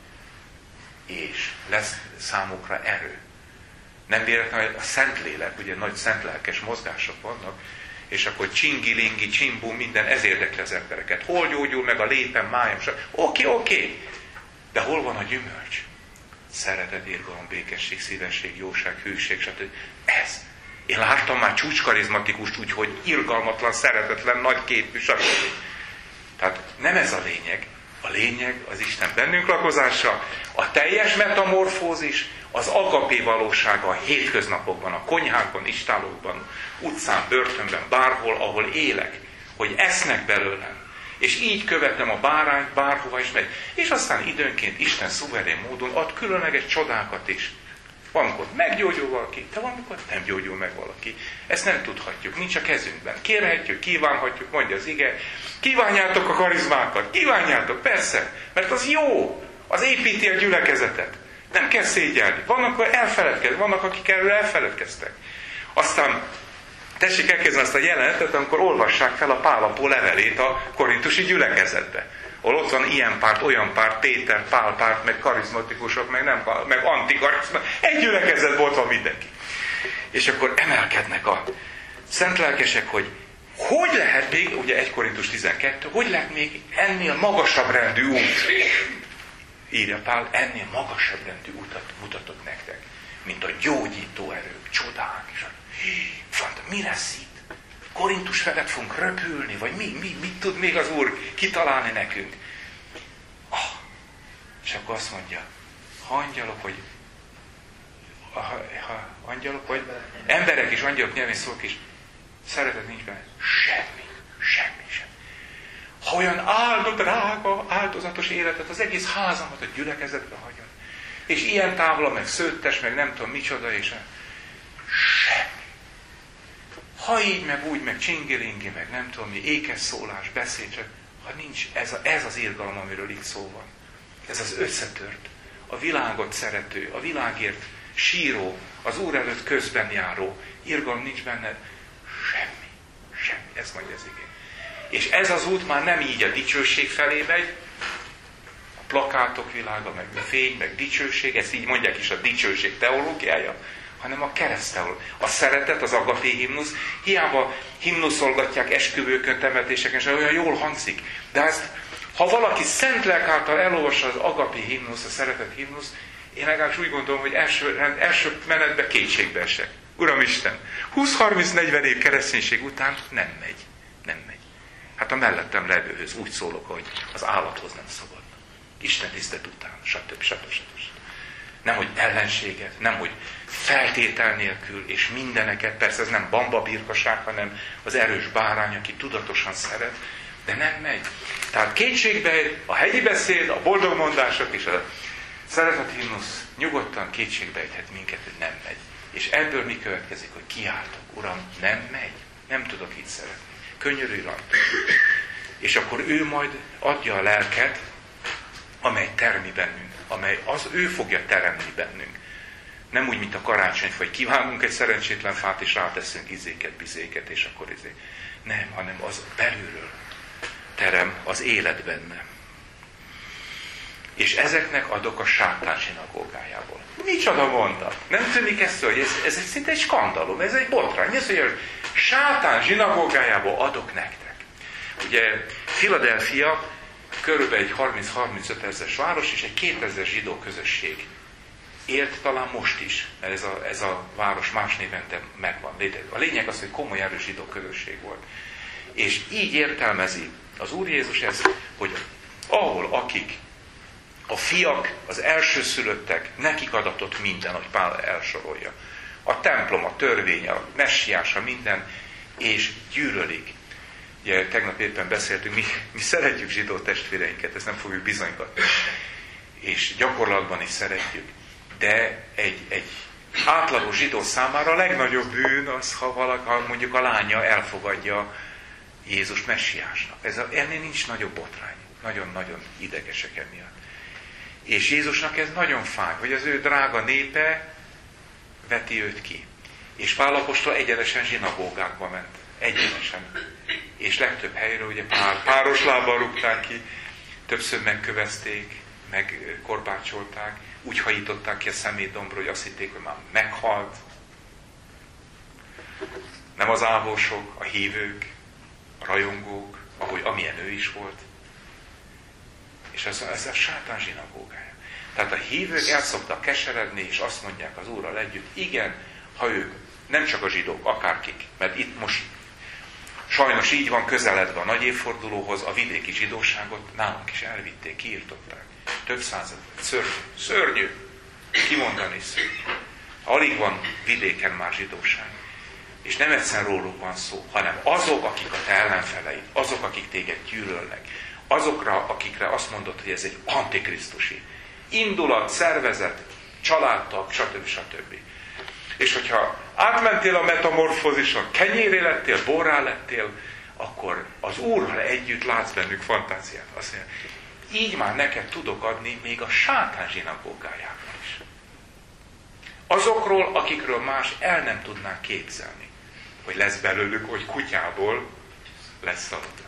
S1: és lesz számukra erő. Nem véletlenül a Szentlélek, ugye nagy szentlelkes mozgások vannak, és akkor csingilingi, csimbum, minden, ez érdekli az embereket. Hol gyógyul meg a lépem, májam, oké. De hol van a gyümölcs? Szeretet, irgalom, békesség, szívesség, jóság, hűség, stb. Ez. Én láttam már csúcskarizmatikust úgy, hogy irgalmatlan, szeretetlen, nagyképű, stb. Tehát nem ez a lényeg. A lényeg az Isten bennünk lakozása, a teljes metamorfózis, az agapé valósága a hétköznapokban, a konyhákban, istálókban, utcán, börtönben, bárhol, ahol élek, hogy esznek belőlem. És így követem a bárányt, bárhova is megy. És aztán időnként Isten szuverén módon ad különleges csodákat is. Valamikor meggyógyul valaki, de valamikor nem gyógyul meg valaki. Ezt nem tudhatjuk, nincs a kezünkben. Kérhetjük, kívánhatjuk, mondja az ige. Kívánjátok a karizmákat, kívánjátok, persze, mert az jó, az építi a gyülekezetet. Nem kell szégyelni. Vannak, akik erről elfeledkeztek. Aztán tessék elkezdeni azt a jelenetet, amikor olvassák fel a Pál apó levelét a korintusi gyülekezetbe. Ahol ott van ilyen párt, olyan párt, Péter, Pál párt, meg karizmatikusok, meg antikarizma. Egy gyülekezet volt van mindenki. És akkor emelkednek a szentlelkesek, hogy lehet még, ugye 1 Korintus 12, hogy lehet még ennél magasabb rendű út? Írja Pál, ennél magasabb rendű utat mutatott nektek, mint a gyógyító erők, csodák. Mi lesz itt? Korintus felett fogunk röpülni, vagy mit tud még az Úr kitalálni nekünk? És akkor azt mondja, angyalok, vagy emberek is, angyalok nyelvén szólok is, szeretet nincs benne, semmi. Ha olyan drága, áldozatos életet, az egész házamat a gyülekezetbe hagyod, és ilyen távla, meg szőttes, meg nem tudom micsoda, és semmi. Ha így, meg úgy, meg csingilingi, meg nem tudom mi, ékes szólás, beszéd, csak ha nincs ez az irgalom, amiről itt szó van. Ez az összetört, a világot szerető, a világért síró, az Úr előtt közben járó, irgalom nincs benned, semmi, ezt mondja az igény. És ez az út már nem így a dicsőség felé megy, a plakátok világa, meg a fény, meg dicsőség, ezt így mondják is a dicsőség teológiája, hanem a keresztel. A szeretet, az agapé himnusz, hiába himnuszolgatják esküvőkön, temetéseken, és olyan jól hangzik. De ezt, ha valaki szent lelk által elolvassa az agapé himnusz, a szeretet himnusz, én legalábbis úgy gondolom, hogy első menetben kétségbe esek. Uramisten, 20-30-40 év kereszténység után nem megy. Hát a mellettem levőhöz úgy szólok, hogy az állathoz nem szabadna. Isten tisztelet után, stb. Nem, hogy ellenséget, nem, hogy feltétel nélkül, és mindeneket, persze ez nem bambabirkaság, hanem az erős bárány, aki tudatosan szeret, de nem megy. Tehát kétségbe a hegyi beszéd, a boldogmondások és a szeretet himnusz nyugodtan kétségbe ejthet minket, hogy nem megy. És ebből mi következik, hogy kiáltok, Uram, nem megy, nem tudok így szeretni. Könyörülj rajta. És akkor ő majd adja a lelket, amely termi bennünk, amely ő fogja teremni bennünk. Nem úgy, mint a karácsonyfa, hogy kivágunk egy szerencsétlen fát, és ráteszünk izéket, bizéket, és akkor izé. Nem, hanem az belülről terem az élet benne. És ezeknek adok a sátán zsinagógájából. Micsoda mondat? Nem tűnik ezt, hogy ez szinte egy skandalum, ez egy botrány. Ez, hogy a sátán zsinagógájából adok nektek. Ugye Philadelphia körülbelül egy 30-35 ezeres város, és egy 2000 zsidó közösség élt talán most is, mert ez a város más néven megvan. A lényeg az, hogy komoly erős zsidó közösség volt. És így értelmezi az Úr Jézus ezt, hogy ahol akik a fiak, az elsőszülöttek, nekik adatott minden, hogy Pál elsorolja. A templom, a törvény, a messiása, minden, és gyűlölik. Ugye, tegnap éppen beszéltünk, mi szeretjük zsidó testvéreinket, ezt nem fogjuk bizonygatni. És gyakorlatban is szeretjük. De egy átlagos zsidó számára a legnagyobb bűn az, ha mondjuk a lánya elfogadja Jézus messiásnak. Ennél nincs nagyobb botrány. Nagyon-nagyon idegesek emiatt. És Jézusnak ez nagyon fáj, hogy az ő drága népe veti őt ki. És Pál apostol egyenesen zsinagógákba ment. Egyenesen. És legtöbb helyről ugye páros lábbal rúgták ki, többször megkövezték, megkorbácsolták, úgy hajították ki a szemétdombra, hogy azt hitték, hogy már meghalt. Nem az ávósok, a hívők, a rajongók, amilyen ő is volt. És ez a sátán zsinagógája. Tehát a hívők el szoktak keseredni, és azt mondják az Úrral együtt, igen, ha ők, nem csak a zsidók, akárkik, mert itt most sajnos így van, közeledve a nagy évfordulóhoz, a vidéki zsidóságot nálunk is elvitték, kiirtották. Több század. Szörnyű. Kimondani szörnyű. Alig van vidéken már zsidóság. És nem egyszer róluk van szó, hanem azok, akik a te ellenfeleid, azok, akik téged gyűlölnek, azokra, akikre azt mondod, hogy ez egy antikrisztusi indulat, szervezet, családtag, stb. És hogyha átmentél a metamorfózison, kenyéré lettél, borrá lettél, akkor az Úrral együtt látsz bennük fantáziát. Azt mondja, így már neked tudok adni még a sátán zsinagógájában is. Azokról, akikről más el nem tudnák képzelni, hogy lesz belőlük, hogy kutyából lesz szalota.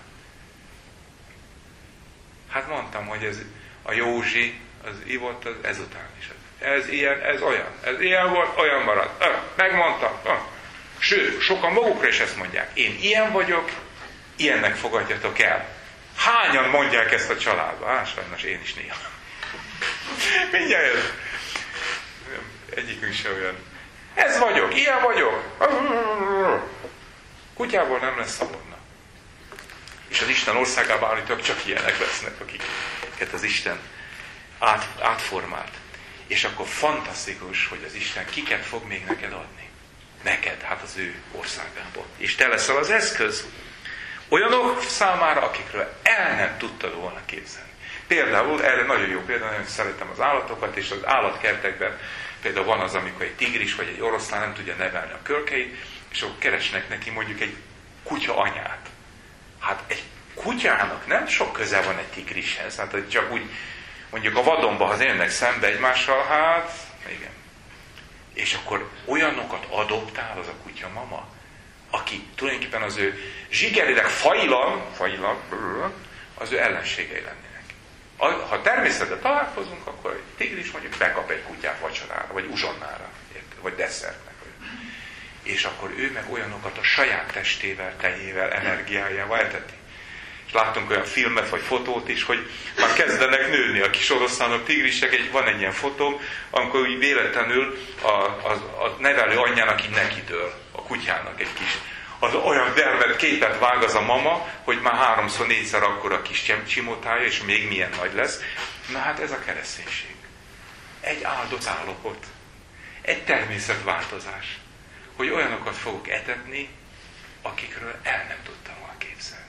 S1: Hát mondtam, hogy ez a Józsi, az ivott, az ezután is. Ez ilyen, ez olyan. Ez ilyen volt, olyan maradt. Megmondtam. Sőt, sokan magukra is ezt mondják. Én ilyen vagyok, ilyennek fogadjatok el. Hányan mondják ezt a családba? Sajnos én is néha. Mindjárt ez. Egyikünk se olyan. Ez vagyok, ilyen vagyok. Kutyából nem lesz szabadna. És az Isten országában állítólag csak ilyenek lesznek, akiket az Isten átformált. És akkor fantasztikus, hogy az Isten kiket fog még neked adni. Neked, hát az ő országából. És te leszel az eszköz. Olyanok számára, akikről el nem tudtad volna képzelni. Például, erre nagyon jó példa, nagyon szeretem az állatokat, és az állatkertekben például van az, amikor egy tigris vagy egy oroszlán nem tudja nevelni a kölkeit, és akkor keresnek neki mondjuk egy kutya anyát. Hát egy kutyának nem sok köze van egy tigrishez, hát csak úgy mondjuk a vadonba, ha jönnek szembe egymással, hát igen. És akkor olyanokat adoptál az a kutya mama, aki tulajdonképpen az ő zsigerileg fajilag, az ő ellenségei lennének. Ha természetben találkozunk, akkor egy tigris mondjuk bekap egy kutyát vacsorára, vagy uzsonnára. Érted? vagy desszertnek. És akkor ő meg olyanokat a saját testével, tejével, energiájával eteti. És láttunk olyan filmet, vagy fotót is, hogy már kezdenek nőni a kis oroszlánok, tigrisek, van egy ilyen fotóm, amikor úgy véletlenül a nevelő anyjának így nekidől, a kutyának egy kis. Az olyan dermed képet vág az a mama, hogy már 3-4-szer akkora kis csimótája, és még milyen nagy lesz. Na hát ez a kereszténység. Egy áldott állapot. Egy természetváltozás. Hogy olyanokat fogok etetni, akikről el nem tudtam volna képzelni.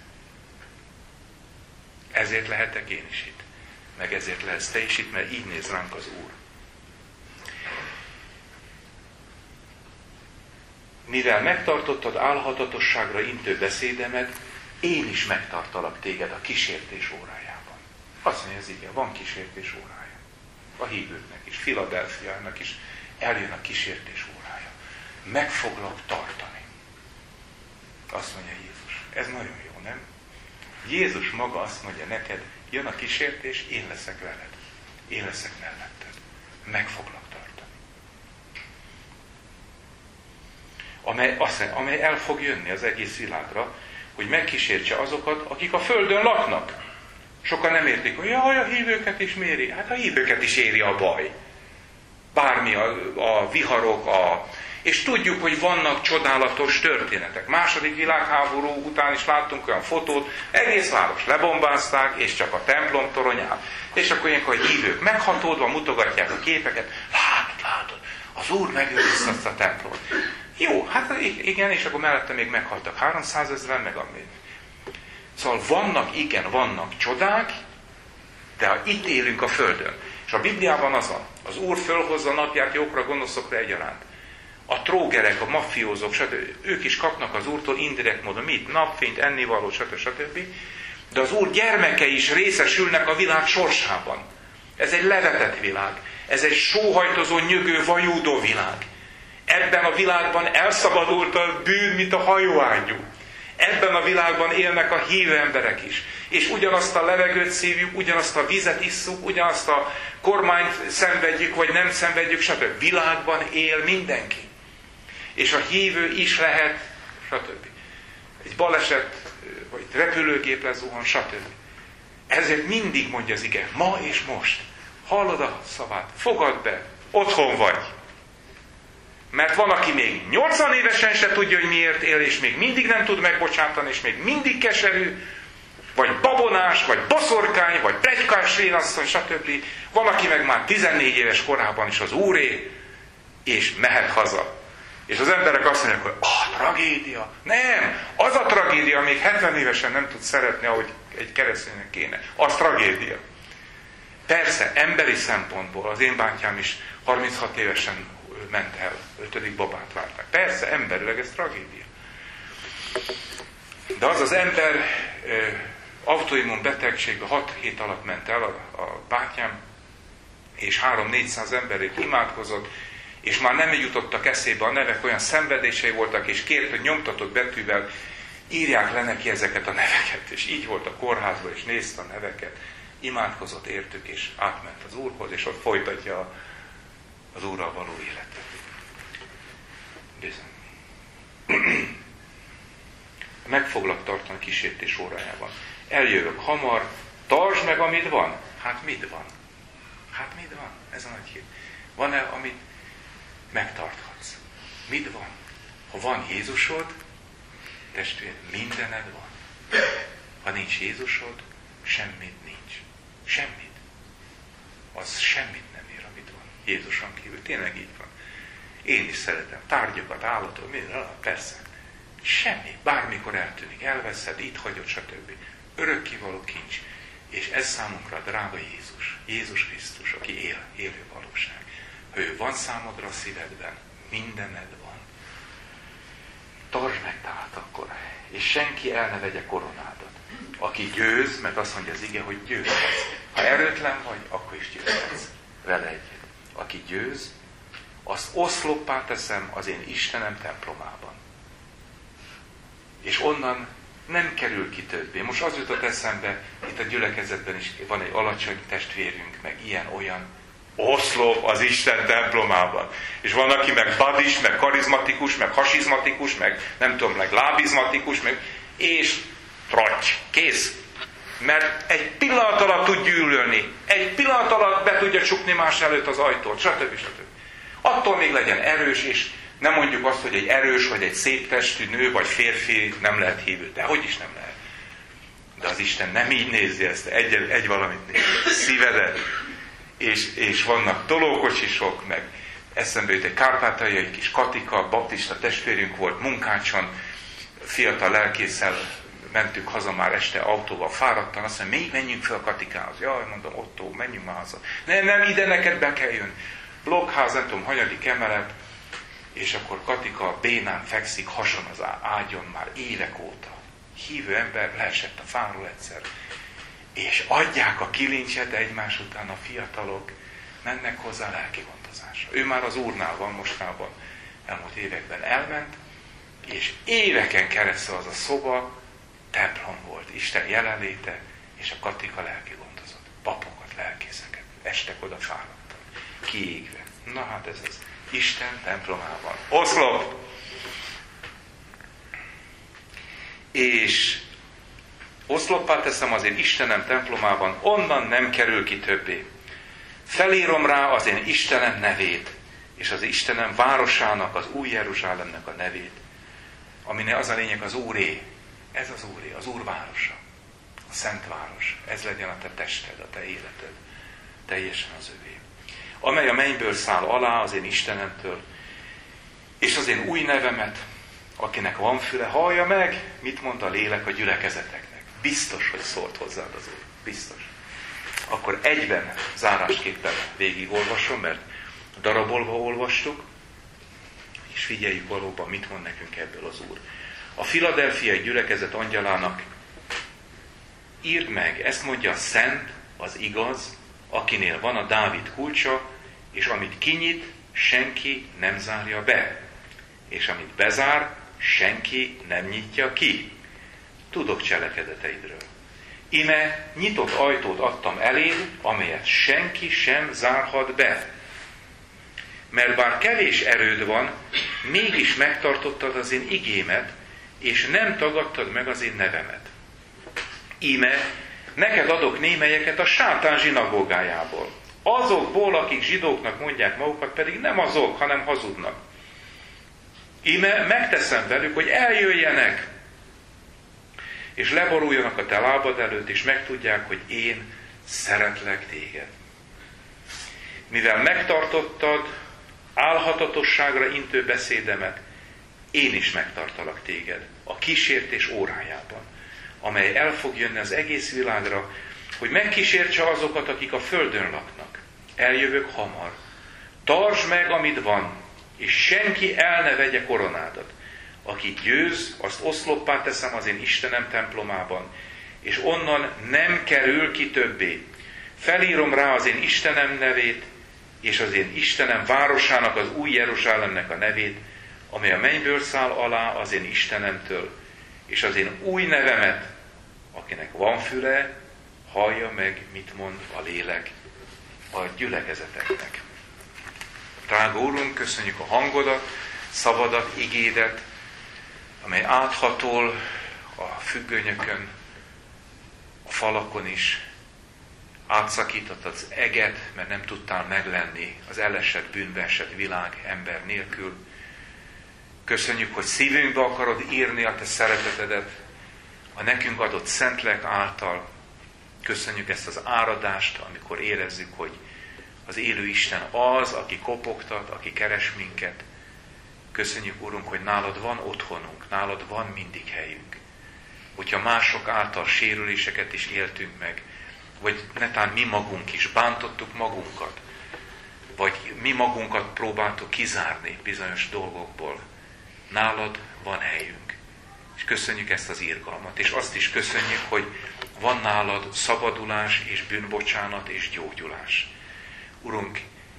S1: Ezért lehetek én is itt. Meg ezért lehetsz te is itt, mert így néz ránk az Úr. Mivel megtartottad álhatatosságra intő beszédemet, én is megtartalak téged a kísértés órájában. Azt mondja az ige, van kísértés órája. A hívőknek is, Filadelfiának is eljön a kísértés órája. Meg foglak tartani. Azt mondja Jézus. Ez nagyon jó, nem? Jézus maga azt mondja neked, jön a kísértés, én leszek veled. Én leszek melletted. Meg foglak tartani. Amely el fog jönni az egész világra, hogy megkísértse azokat, akik a földön laknak. Sokan nem értik, hogy jaj, a hívőket is méri. Hát a hívőket is éri a baj. Bármi a viharok, és tudjuk, hogy vannak csodálatos történetek. II. Világháború után is láttunk olyan fotót, egész város lebombázták, és csak a templom torony áll. És akkor ilyenkor a hívők meghatódva mutogatják a képeket, látod, az Úr megőrizte azt a templomot. Jó, hát igen, és akkor mellette még meghaltak 300 000, meg amíg. Szóval vannak csodák, de itt élünk a földön. És a Bibliában az van, az Úr fölhozza napját jókra, gonoszokra egyaránt. A trógerek, a maffiózók, stb. Ők is kapnak az Úrtól indirekt módon mit? Napfényt, ennivaló, stb. De az Úr gyermekei is részesülnek a világ sorsában. Ez egy levetett világ. Ez egy sóhajtozó, nyögő, vajúdó világ. Ebben a világban elszabadult a bűn, mint a hajóágyú. Ebben a világban élnek a hívő emberek is. És ugyanazt a levegőt szívjuk, ugyanazt a vizet isszuk, ugyanazt a kormányt szenvedjük, vagy nem szenvedjük, stb. Világban él mindenki. És a hívő is lehet, stb. Egy baleset, vagy repülőgép lezuhan, stb. Ezért mindig mondja az ige, ma és most. Hallod a szavát, fogad be, otthon vagy. Mert van, aki még 80 évesen se tudja, hogy miért él, és még mindig nem tud megbocsátani, és még mindig keserű, vagy babonás, vagy boszorkány, vagy pletykás vénasszony, stb. Van, aki meg már 14 éves korában is az Úré, és mehet haza. És az emberek azt mondják, hogy tragédia. Nem, az a tragédia, még 70 évesen nem tud szeretni, ahogy egy kereszténynek kéne. Az tragédia. Persze, emberi szempontból az én bátyám is 36 évesen ment el, 5. babát várták. Persze, emberileg ez tragédia. De az ember autoimmun betegségbe 6 hét alatt ment el a bátyám, és 300-400 emberért imádkozott, és már nem jutottak eszébe a nevek, olyan szenvedései voltak, és kért, hogy nyomtatott betűvel írják le neki ezeket a neveket. És így volt a kórházban, és nézte a neveket, imádkozott értük, és átment az Úrhoz, és ott folytatja az Úrral való életet. Bizony. Meg foglak tartani kísértés órájában. Eljövök hamar, tartsd meg, amit van. Hát mit van? Ez a nagy hír. Van-e, amit megtarthatsz? Mit van? Ha van Jézusod, testvér, mindened van. Ha nincs Jézusod, semmit nincs. Semmit. Az semmit nem ér, amit van. Jézuson kívül. Tényleg így van. Én is szeretem tárgyakat, állatot, minden, persze. Semmi. Bármikor eltűnik. Elveszed, itt hagyod, stb. Örökkévaló kincs. És ez számunkra drága Jézus. Jézus Krisztus, aki él, élő valóság. Ha ő van számodra a szívedben, mindened van. Tartsd meg tehát akkor, és senki el ne vegye koronádat. Aki győz, mert azt mondja az ige, hogy győzhetsz. Ha erőtlen vagy, akkor is győzhetsz. Vele egyet. Aki győz, azt oszloppá teszem az én Istenem templomában. És onnan nem kerül ki többé. Most az jutott eszembe, itt a gyülekezetben is van egy alacsony testvérünk, meg ilyen-olyan, oszlop az Isten templomában. És van, aki meg badis, meg karizmatikus, meg hasizmatikus, meg nem tudom, meg lábizmatikus, meg és trotty. Kész. Mert egy pillanat alatt tud gyűlölni. Egy pillanat alatt be tudja csukni más előtt az ajtót, stb. Attól még legyen erős, és nem mondjuk azt, hogy egy erős, vagy egy szép testű nő, vagy férfi nem lehet hívő. De hogy is nem lehet. De az Isten nem így nézi ezt. Egy valamit nézi. Szívedet. És vannak tolókocsisok, meg eszembe jut egy kárpátaljai kis Katika, baptista testvérünk volt Munkácson, fiatal lelkésszel mentünk haza már este autóval, fáradtan, azt mondja, még menjünk fel a Katikához. Jaj, mondom, Otto, menjünk már haza. Nem, ide neked be kell jönni. Blokkház, nem tudom, hanyadik emelet, és akkor Katika bénán fekszik, hason az ágyon már évek óta. Hívő ember leesett a fáról egyszer. És adják a kilincset egymás után a fiatalok, mennek hozzá lelki gondozásra. Ő már az Úrnál van mostában, elmúlt években elment, és éveken keresztül az a szoba templom volt, Isten jelenléte, és a Katika lelki gondozott. Papokat, lelkészeket, estek oda fáradtan, kiégve. Na hát ez az Isten templomában. Oszlop! És oszloppá teszem az én Istenem templomában, onnan nem kerül ki többé. Felírom rá az én Istenem nevét, és az Istenem városának, az új Jeruzsálemnek a nevét, aminek az a lényeg az Úré. Ez az Úré, az Úr városa, a Szent város. Ez legyen a te tested, a te életed, teljesen az övé. Amely a mennyből száll alá az én Istenemtől, és az én új nevemet, akinek van füle, hallja meg, mit mond a lélek a gyülekezeteknek. Biztos, hogy szólt hozzád az Úr. Biztos. Akkor egyben zárásképpen végigolvasom, mert darabolva olvastuk, és figyeljük valóban, mit mond nekünk ebből az Úr. A Filadelfiai gyülekezet angyalának írd meg, ezt mondja a szent, az igaz, akinél van a Dávid kulcsa, és amit kinyit, senki nem zárja be. És amit bezár, senki nem nyitja ki. Tudok cselekedeteidről. Ime nyitott ajtót adtam eléd, amelyet senki sem zárhat be. Mert bár kevés erőd van, mégis megtartottad az én igémet, és nem tagadtad meg az én nevemet. Ime, neked adok némelyeket a sátán zsinagógájából. Azokból, akik zsidóknak mondják magukat, pedig nem azok, hanem hazudnak. Ime, megteszem velük, hogy eljöjjenek, és leboruljanak a te lábad előtt, és megtudják, hogy én szeretlek téged. Mivel megtartottad álhatatosságra intő beszédemet, én is megtartalak téged a kísértés órájában, amely el fog jönni az egész világra, hogy megkísértse azokat, akik a földön laknak. Eljövök hamar. Tartsd meg, amit van, és senki el ne vegye koronádat. Aki győz, azt oszloppá teszem az én Istenem templomában, és onnan nem kerül ki többé. Felírom rá az én Istenem nevét, és az én Istenem városának, az új Jeruzsálemnek a nevét, amely a mennyből száll alá az én Istenemtől, és az én új nevemet, akinek van füle, hallja meg, mit mond a lélek a gyülekezeteknek. Drága Úrunk, köszönjük a hangodat, szavadat, igédet, amely áthatol a függönyökön, a falakon is, átszakított az eget, mert nem tudtál meglenni az elesett, bűnbe esett világ ember nélkül. Köszönjük, hogy szívünkbe akarod írni a te szeretetedet, a nekünk adott Szentlélek által. Köszönjük ezt az áradást, amikor érezzük, hogy az élő Isten az, aki kopogtat, aki keres minket. Köszönjük, Urunk, hogy nálad van otthonunk, nálad van mindig helyünk. Hogyha mások által sérüléseket is éltünk meg, vagy netán mi magunk is bántottuk magunkat, vagy mi magunkat próbáltuk kizárni bizonyos dolgokból, nálad van helyünk. És köszönjük ezt az irgalmat, és azt is köszönjük, hogy van nálad szabadulás és bűnbocsánat és gyógyulás. Urunk,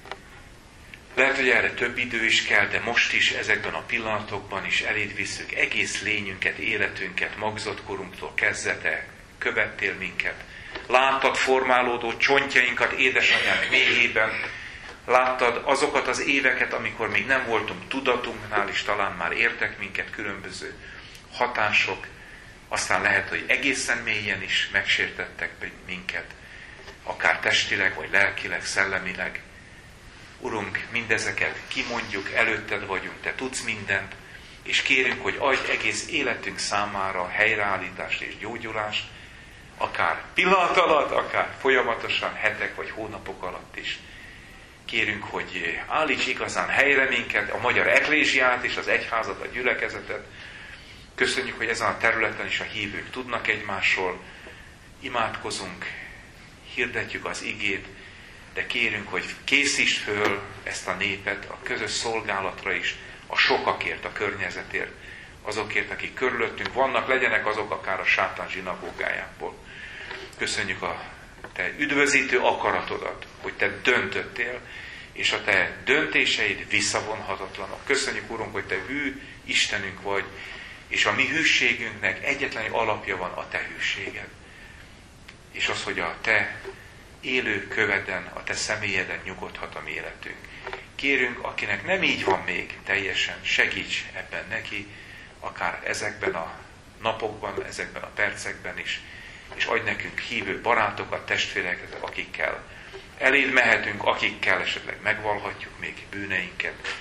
S1: lehet, hogy erre több idő is kell, de most is, ezekben a pillanatokban is eléd visszük egész lényünket, életünket, magzatkorunktól kezdve te követtél minket. Láttad formálódó csontjainkat édesanyánk méhében, Láttad azokat az éveket, amikor még nem voltunk tudatunknál, és talán már értek minket különböző hatások, aztán lehet, hogy egészen mélyen is megsértettek minket, akár testileg, vagy lelkileg, szellemileg. Urunk, mindezeket kimondjuk, előtted vagyunk, Te tudsz mindent, és kérünk, hogy adj egész életünk számára helyreállítást és gyógyulást, akár pillanat alatt, akár folyamatosan, hetek vagy hónapok alatt is. Kérünk, hogy állíts igazán helyre minket, a magyar eklésiát és az egyházat, a gyülekezetet. Köszönjük, hogy ezen a területen is a hívők tudnak egymásról. Imádkozunk, hirdetjük az igét, de kérünk, hogy készítsd föl ezt a népet a közös szolgálatra is, a sokakért, a környezetért, azokért, akik körülöttünk vannak, legyenek azok akár a sátán zsinagógájából. Köszönjük a Te üdvözítő akaratodat, hogy Te döntöttél, és a Te döntéseid visszavonhatatlanok. Köszönjük, Urunk, hogy Te hű Istenünk vagy, és a mi hűségünknek egyetlen alapja van a Te hűséged. És az, hogy a Te élő köveden, a Te személyeden nyugodhat a mi életünk. Kérünk, akinek nem így van még teljesen, segíts ebben neki, akár ezekben a napokban, ezekben a percekben is, és adj nekünk hívő barátokat, testvéreket, akikkel eléd mehetünk, akikkel esetleg megvalhatjuk még bűneinket,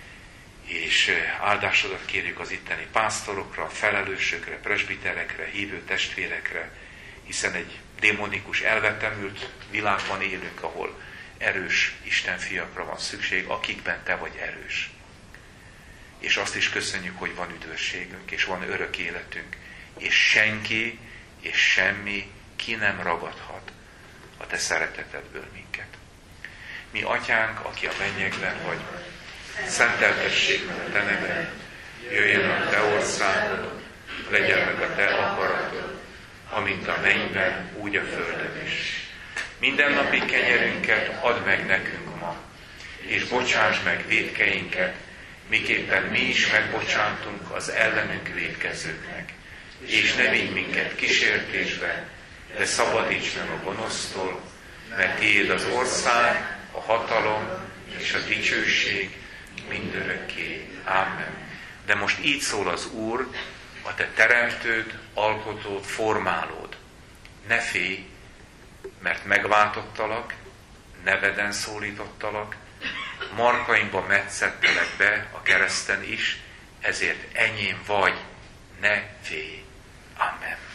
S1: és áldásodat kérjük az itteni pásztorokra, felelősökre, presbiterekre, hívő testvérekre, hiszen egy démonikus, elvetemült világban élünk, ahol erős Istenfiakra van szükség, akikben Te vagy erős. És azt is köszönjük, hogy van üdvösségünk, és van örök életünk, és senki és semmi ki nem ragadhat a Te szeretetedből minket. Mi Atyánk, aki a mennyekben vagy, szenteltessék meg a Te neved, jöjjön a Te országod, legyen meg a Te akaratod, amint a mennyben, úgy a földön is. Mindennapi kenyerünket add meg nekünk ma, és bocsáss meg vétkeinket, miképpen mi is megbocsátunk az ellenünk vétkezőknek. És ne vigy minket kísértésbe, de szabadíts meg a gonosztól, mert Tiéd az ország, a hatalom és a dicsőség mindörökké. Ámen. De most így szól az Úr, a Te teremtőd, alkotód, formálód. Ne félj, mert megváltottalak, neveden szólítottalak, markaimba metszettelek be a kereszten is, ezért enyém vagy, ne félj. Amen.